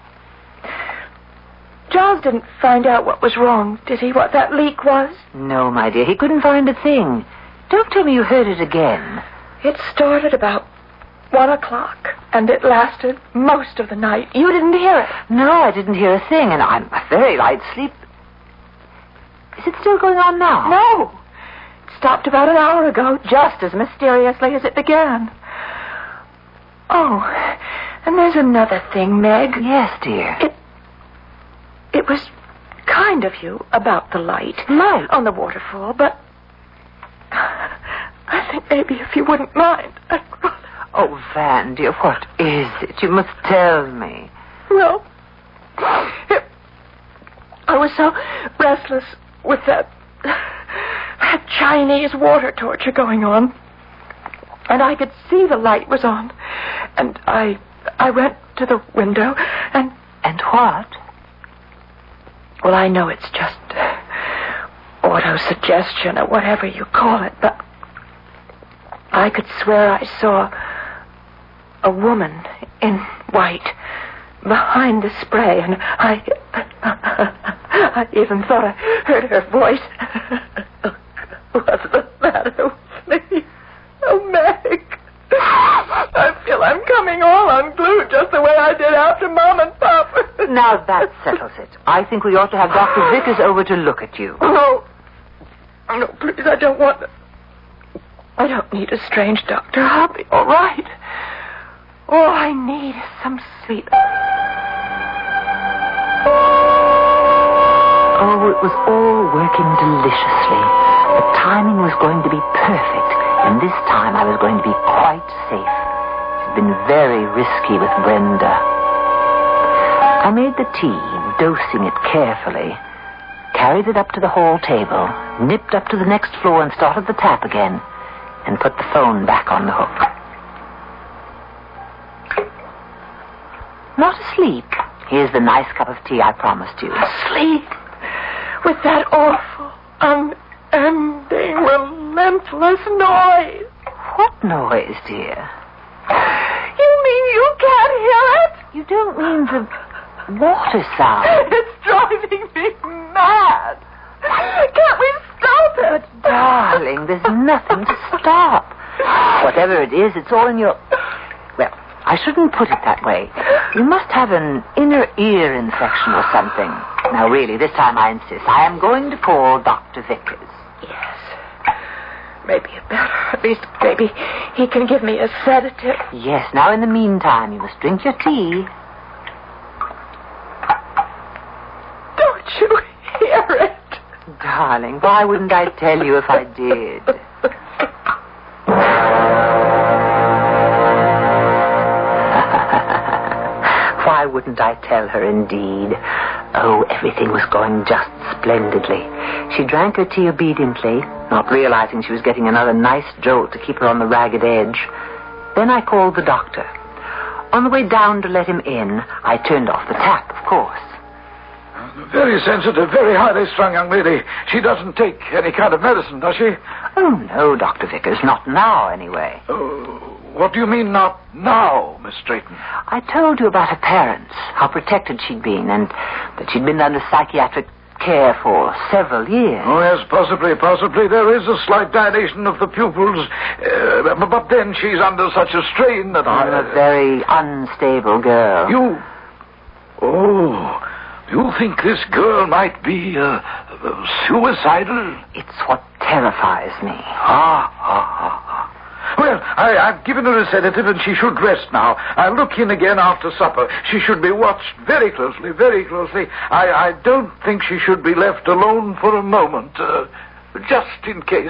Charles didn't find out what was wrong, did he? What that leak was? No, my dear. He couldn't find a thing. Don't tell me you heard it again. It started about one o'clock, and it lasted most of the night. You didn't hear it? No, I didn't hear a thing, and I'm a very light sleep. Is it still going on now? No. It stopped about an hour ago, just as mysteriously as it began. Oh, and there's another thing, Meg. Yes, dear. It It was kind of you about the light. Light? On the waterfall, but I think maybe if you wouldn't mind, I'd rather... Oh, Van, dear, what is it? You must tell me. Well, it, I was so restless with that, that Chinese water torture going on, and I could see the light was on, and I I went to the window, and... And what? Well, I know it's just auto-suggestion or whatever you call it, but I could swear I saw a woman in white behind the spray, and I... I even thought I heard her voice. What's the matter with me? Oh, Meg. I feel I'm coming all unglued just the way I did after Mom and Pop. Now that settles it. I think we ought to have Doctor Vickers over to look at you. No. No, please, I don't want... I don't need a strange doctor. I'll be all right. All I need is some sleep. Oh, it was all working deliciously. The timing was going to be perfect, and this time I was going to be quite safe. It had been very risky with Brenda. I I made the tea, dosing it carefully, carried it up to the hall table, nipped up to the next floor and started the tap again, and put the phone back on the hook. Not asleep. Here's the nice cup of tea I promised you. Asleep? With that awful, unending, relentless noise. What noise, dear? You mean you can't hear it? You don't mean the water sound? It's driving me mad. Can't we stop it? But, darling, there's nothing to stop. Whatever it is, it's all in your... Well, I shouldn't put it that way. You must have an inner ear infection or something. Now, really, this time I insist. I am going to call Doctor Vickers. Yes. Maybe it better. At least maybe he can give me a sedative. Yes. Now, in the meantime, you must drink your tea. Don't you hear it? Darling, why wouldn't I tell you if I did? Why wouldn't I tell her, indeed? Oh, everything was going just splendidly. She drank her tea obediently, not realizing she was getting another nice jolt to keep her on the ragged edge. Then I called the doctor. On the way down to let him in, I turned off the tap, of course. Very sensitive, very highly strung young lady. She doesn't take any kind of medicine, does she? Oh, no, Doctor Vickers, not now, anyway. Oh, what do you mean, not now, Miss Drayton? I told you about her parents, how protected she'd been, and that she'd been under psychiatric care for several years. Oh, yes, possibly, possibly. There is a slight dilation of the pupils, uh, but then she's under such a strain that I... I'm a very unstable girl. You... Oh... You think this girl might be uh, suicidal? It's what terrifies me. Ah, ah, ah, ah. Well, I, I've given her a sedative and she should rest now. I'll look in again after supper. She should be watched very closely, very closely. I, I don't think she should be left alone for a moment, uh, just in case.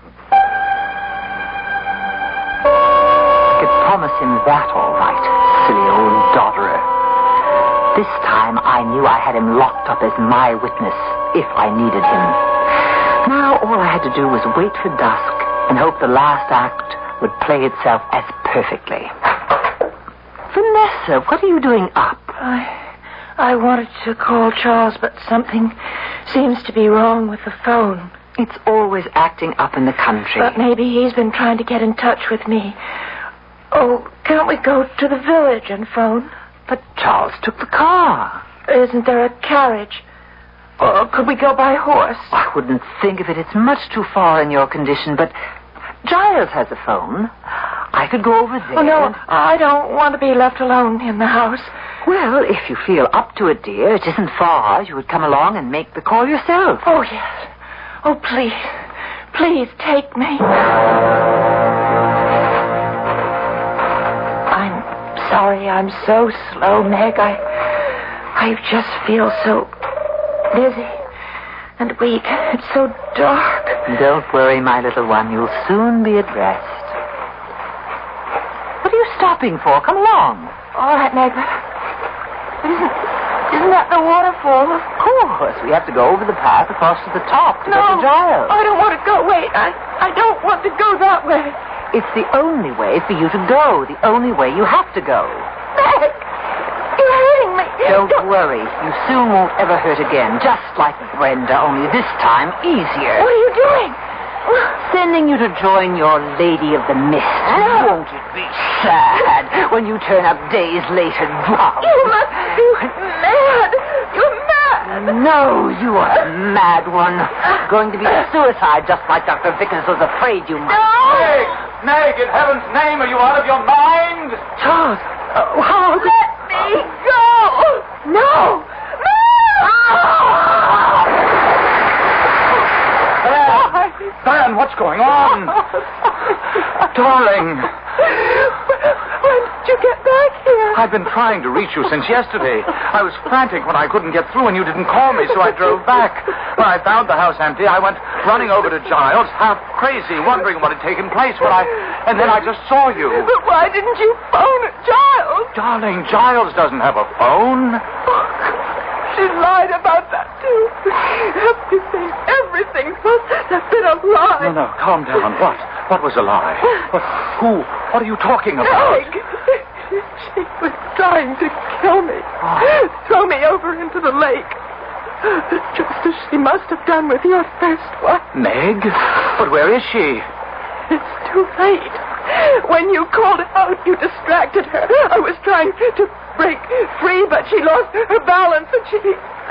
I could promise him that all right, silly old dodderer. This time I knew I had him locked up as my witness, if I needed him. Now all I had to do was wait for dusk and hope the last act would play itself as perfectly. Vanessa, what are you doing up? I, I wanted to call Charles, but something seems to be wrong with the phone. It's always acting up in the country. But maybe he's been trying to get in touch with me. Oh, can't we go to the village and phone? But Charles took the car. Isn't there a carriage? Or could we go by horse? I wouldn't think of it. It's much too far in your condition, but Giles has a phone. I could go over there. Oh, no, and... I don't want to be left alone in the house. Well, if you feel up to it, dear, it isn't far. You would come along and make the call yourself. Oh, yes. Oh, please. Please take me. Sorry, I'm so slow, Meg. I I just feel so dizzy and weak. It's so dark. Don't worry, my little one. You'll soon be at rest. What are you stopping for? Come along. All right, Meg. Isn't, isn't that the waterfall? Of course. We have to go over the path across to the top to no, get to Giles. I don't want to go. Wait, I, I don't want to go that way. It's the only way for you to go. The only way you have to go. Meg! You're hurting me. Don't, don't worry. You soon won't ever hurt again. Just like Brenda, only this time easier. What are you doing? Sending you to join your Lady of the Mist. Oh. Won't it be sad when you turn up days later drunk? You must be mad. You're mad. No, you are a mad one. Going to be a suicide just like Doctor Vickers was afraid you might. No! Meg! Meg, in heaven's name, are you out of your mind? Charles, uh, how... Let me go! No! No! Diane! Diane, what's going on? Darling! When... did you get back here? I've been trying to reach you since yesterday. I was frantic when I couldn't get through and you didn't call me, so I drove back. When I found the house empty, I went running over to Giles, half crazy, wondering what had taken place. When I, and then I just saw you. But why didn't you phone Giles? Darling, Giles doesn't have a phone. She lied about that, too. Everything, everything must have been a lie. No, no, calm down. What? What was a lie? What, who? What are you talking about? Meg. She was trying to kill me. Oh. Throw me over into the lake. Just as she must have done with your first wife. Meg? But where is she? It's too late. When you called out, you distracted her. I was trying to break free, but she lost her balance and she...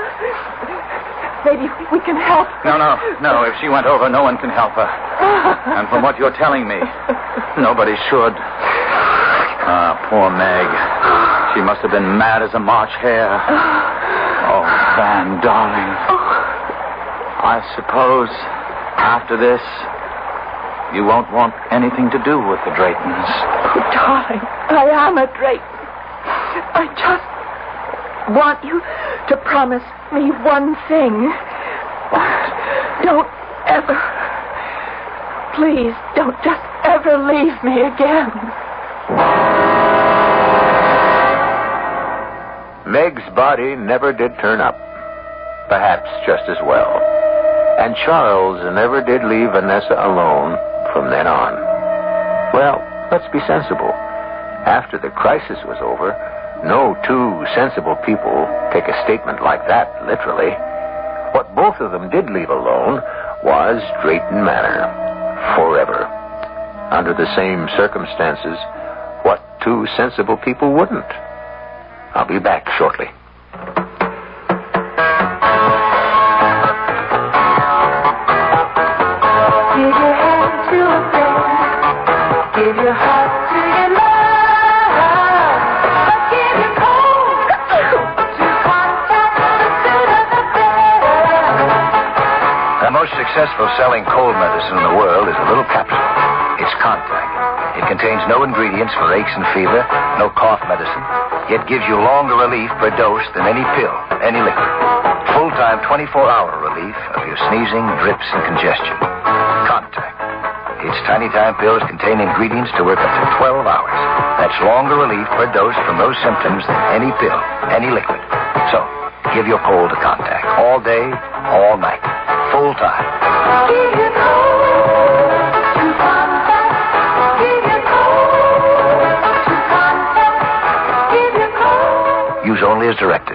Maybe we can help her. No, no, no. If she went over, no one can help her. And from what you're telling me, nobody should. Ah, poor Meg. She must have been mad as a March hare. Oh, Van, darling. I suppose after this, you won't want anything to do with the Draytons. Oh, darling, I am a Drayton. I just want you to promise me one thing. Don't ever, please, don't just ever leave me again. Meg's body never did turn up. Perhaps just as well. And Charles never did leave Vanessa alone from then on. Well, let's be sensible. After the crisis was over, no two sensible people take a statement like that literally. What both of them did leave alone was Drayton Manor. Forever. Under the same circumstances, what two sensible people wouldn't? I'll be back shortly. Give your hand to a friend. Give your heart to your love. Give your cold to contact as soon as the better. The most successful selling cold medicine in the world is a little capsule. It's Contact. It contains no ingredients for aches and fever, no cough medicine, yet gives you longer relief per dose than any pill, any liquid. Full-time twenty-four hour relief of your sneezing, drips, and congestion. Contact. Its tiny time pills contain ingredients to work up to twelve hours. That's longer relief per dose from those symptoms than any pill, any liquid. So, give your cold to Contact. All day, all night. Full time. Give your cold to Contact. Give your cold to Contact. Give your cold. Use only as directed.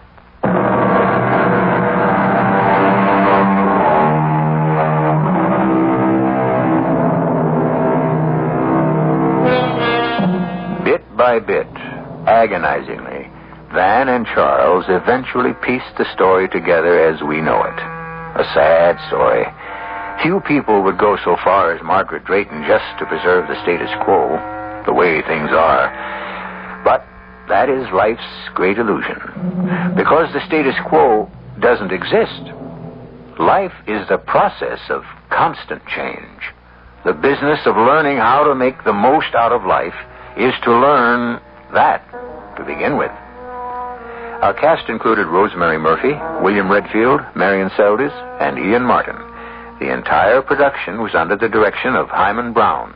Bit by bit, agonizingly, Van and Charles eventually pieced the story together as we know it. A sad story. Few people would go so far as Margaret Drayton just to preserve the status quo, the way things are. But that is life's great illusion. Because the status quo doesn't exist. Life is the process of constant change. The business of learning how to make the most out of life is to learn that to begin with. Our cast included Rosemary Murphy, William Redfield, Marion Seldes, and Ian Martin. The entire production was under the direction of Hyman Brown.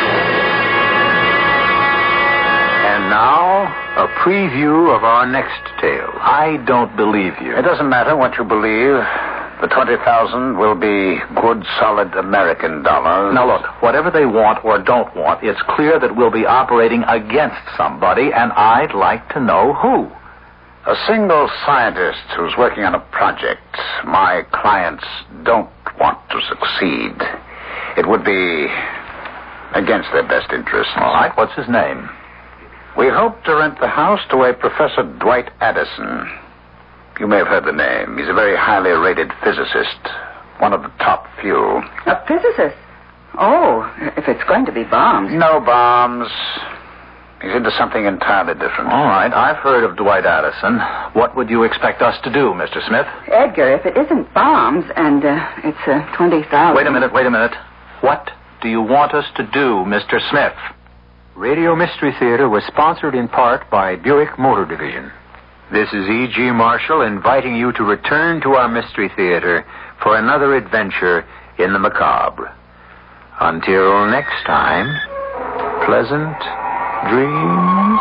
And now, a preview of our next tale. I don't believe you. It doesn't matter what you believe. The twenty thousand will be good, solid American dollars. Now, look, whatever they want or don't want, it's clear that we'll be operating against somebody, and I'd like to know who. A single scientist who's working on a project my clients don't want to succeed. It would be against their best interests. All right, what's his name? We hope to rent the house to a Professor Dwight Addison. You may have heard the name. He's a very highly rated physicist. One of the top few. A physicist? Oh, if it's going to be bombs. No bombs. He's into something entirely different. All right, I've heard of Dwight Addison. What would you expect us to do, Mister Smith? Edgar, if it isn't bombs and uh, it's uh, twenty thousand... Wait a minute, wait a minute. What do you want us to do, Mister Smith? Radio Mystery Theater was sponsored in part by Buick Motor Division. This is E G. Marshall inviting you to return to our Mystery Theater for another adventure in the macabre. Until next time, pleasant dreams.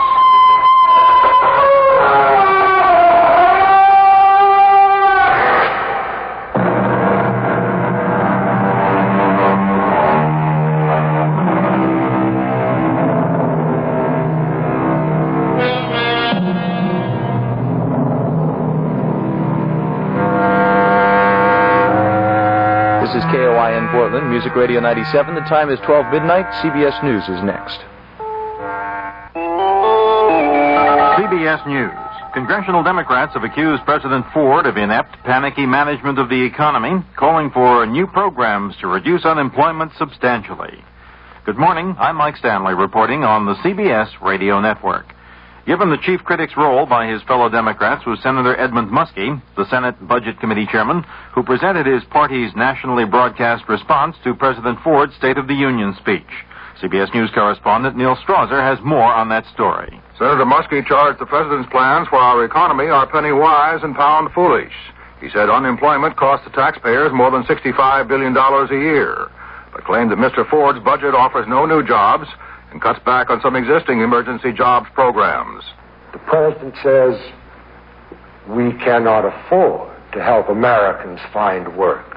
This is K O I N Portland, Music Radio ninety-seven. The time is twelve midnight. C B S News is next. C B S News. Congressional Democrats have accused President Ford of inept, panicky management of the economy, calling for new programs to reduce unemployment substantially. Good morning. I'm Mike Stanley reporting on the C B S Radio Network. Given the chief critic's role by his fellow Democrats was Senator Edmund Muskie, the Senate Budget Committee chairman, who presented his party's nationally broadcast response to President Ford's State of the Union speech. C B S News correspondent Neil Strauzer has more on that story. Senator Muskie charged the president's plans for our economy are penny wise and pound foolish. He said unemployment costs the taxpayers more than sixty-five billion dollars a year, but claimed that Mister Ford's budget offers no new jobs and cuts back on some existing emergency jobs programs. The president says we cannot afford to help Americans find work.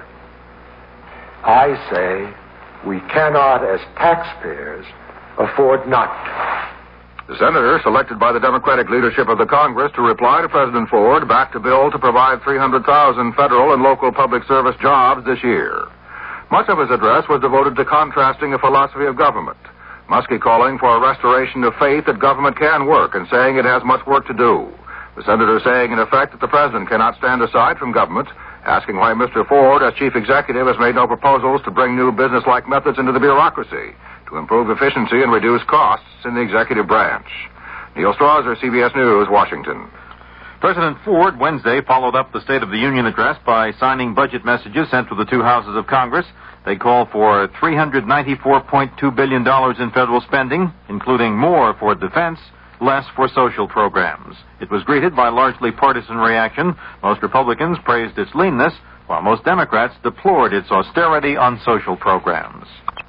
I say we cannot, as taxpayers, afford not to. The senator, selected by the Democratic leadership of the Congress to reply to President Ford, backed a bill to provide three hundred thousand federal and local public service jobs this year. Much of his address was devoted to contrasting a philosophy of government. Muskie calling for a restoration of faith that government can work and saying it has much work to do. The senator saying, in effect, that the president cannot stand aside from government, asking why Mister Ford, as chief executive, has made no proposals to bring new business-like methods into the bureaucracy to improve efficiency and reduce costs in the executive branch. Neil Strauzer, C B S News, Washington. President Ford Wednesday followed up the State of the Union address by signing budget messages sent to the two houses of Congress. They call for three hundred ninety-four point two billion dollars in federal spending, including more for defense, less for social programs. It was greeted by largely partisan reaction. Most Republicans praised its leanness, while most Democrats deplored its austerity on social programs.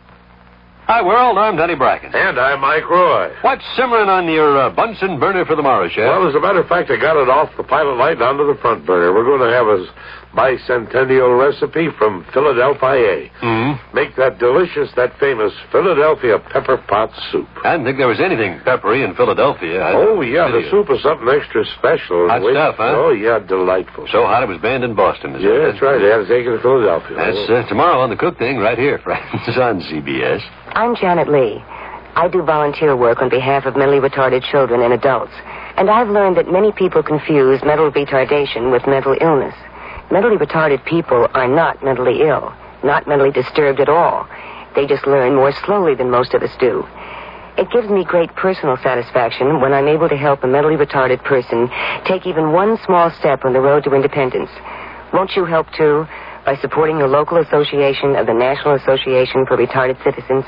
Hi, world. I'm Denny Bracken. And I'm Mike Roy. What's simmering on your uh, Bunsen burner for tomorrow, Chef? Well, as a matter of fact, I got it off the pilot light down to the front burner. We're going to have a bicentennial recipe from Philadelphia. Mm-hmm. Make that delicious, that famous Philadelphia pepper pot soup. I didn't think there was anything peppery in Philadelphia. I oh, yeah, the soup is something extra special. Hot Wait, stuff, huh? Oh, yeah, delightful. So hot it was banned in Boston. Is Yeah, that that's right. They had to take it to Philadelphia. That's uh, tomorrow on the Cook Thing right here, friends, on C B S. I'm Janet Lee. I do volunteer work on behalf of mentally retarded children and adults, and I've learned that many people confuse mental retardation with mental illness. Mentally retarded people are not mentally ill, not mentally disturbed at all. They just learn more slowly than most of us do. It gives me great personal satisfaction when I'm able to help a mentally retarded person take even one small step on the road to independence. Won't you help, too, by supporting your local association of the National Association for Retarded Citizens?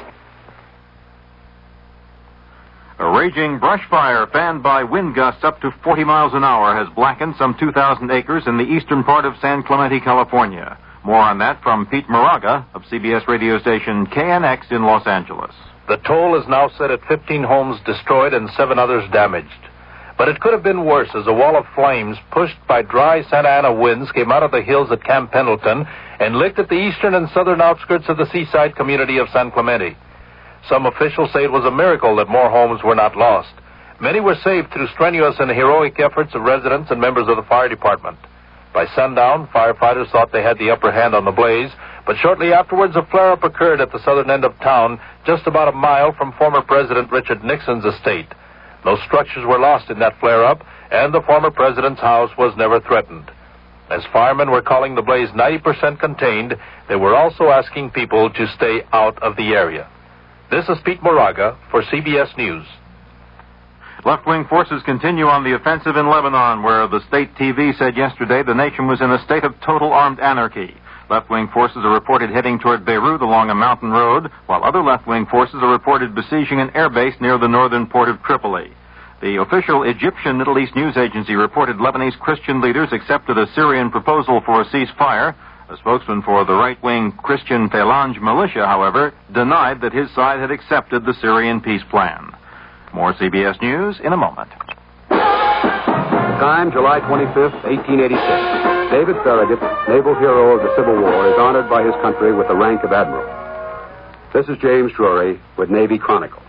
A raging brush fire fanned by wind gusts up to forty miles an hour has blackened some two thousand acres in the eastern part of San Clemente, California. More on that from Pete Moraga of C B S radio station K N X in Los Angeles. The toll is now set at fifteen homes destroyed and seven others damaged. But it could have been worse as a wall of flames pushed by dry Santa Ana winds came out of the hills at Camp Pendleton and licked at the eastern and southern outskirts of the seaside community of San Clemente. Some officials say it was a miracle that more homes were not lost. Many were saved through strenuous and heroic efforts of residents and members of the fire department. By sundown, firefighters thought they had the upper hand on the blaze, but shortly afterwards a flare-up occurred at the southern end of town, just about a mile from former President Richard Nixon's estate. No structures were lost in that flare-up, and the former president's house was never threatened. As firemen were calling the blaze ninety percent contained, they were also asking people to stay out of the area. This is Pete Moraga for C B S News. Left-wing forces continue on the offensive in Lebanon, where the state T V said yesterday the nation was in a state of total armed anarchy. Left-wing forces are reported heading toward Beirut along a mountain road, while other left-wing forces are reported besieging an airbase near the northern port of Tripoli. The official Egyptian Middle East news agency reported Lebanese Christian leaders accepted a Syrian proposal for a ceasefire. A spokesman for the right-wing Christian Phalange militia, however, denied that his side had accepted the Syrian peace plan. More C B S News in a moment. Time, July twenty-fifth, eighteen eighty-six. David Farragut, naval hero of the Civil War, is honored by his country with the rank of admiral. This is James Drury with Navy Chronicle.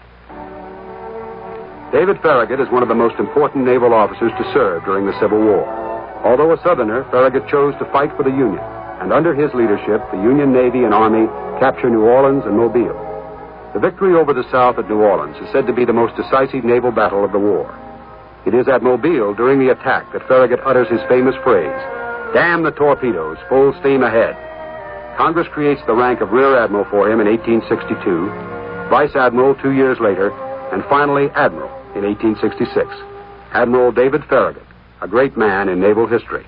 David Farragut is one of the most important naval officers to serve during the Civil War. Although a Southerner, Farragut chose to fight for the Union, and under his leadership, the Union Navy and Army capture New Orleans and Mobile. The victory over the South at New Orleans is said to be the most decisive naval battle of the war. It is at Mobile, during the attack, that Farragut utters his famous phrase, "Damn the torpedoes, full steam ahead." Congress creates the rank of Rear Admiral for him in eighteen sixty-two, Vice Admiral two years later, and finally Admiral in eighteen sixty-six. Admiral David Farragut, a great man in naval history.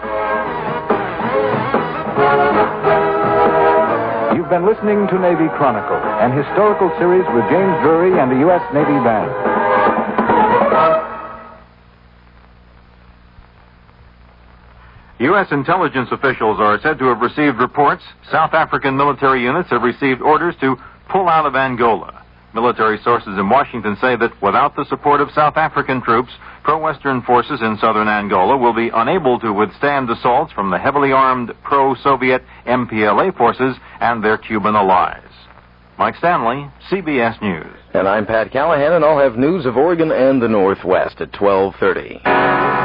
You've been listening to Navy Chronicle, an historical series with James Drury and the U S Navy Band. U S intelligence officials are said to have received reports South African military units have received orders to pull out of Angola. Military sources in Washington say that without the support of South African troops, pro-Western forces in southern Angola will be unable to withstand assaults from the heavily armed pro-Soviet M P L A forces and their Cuban allies. Mike Stanley, C B S News. And I'm Pat Callahan, and I'll have news of Oregon and the Northwest at twelve thirty.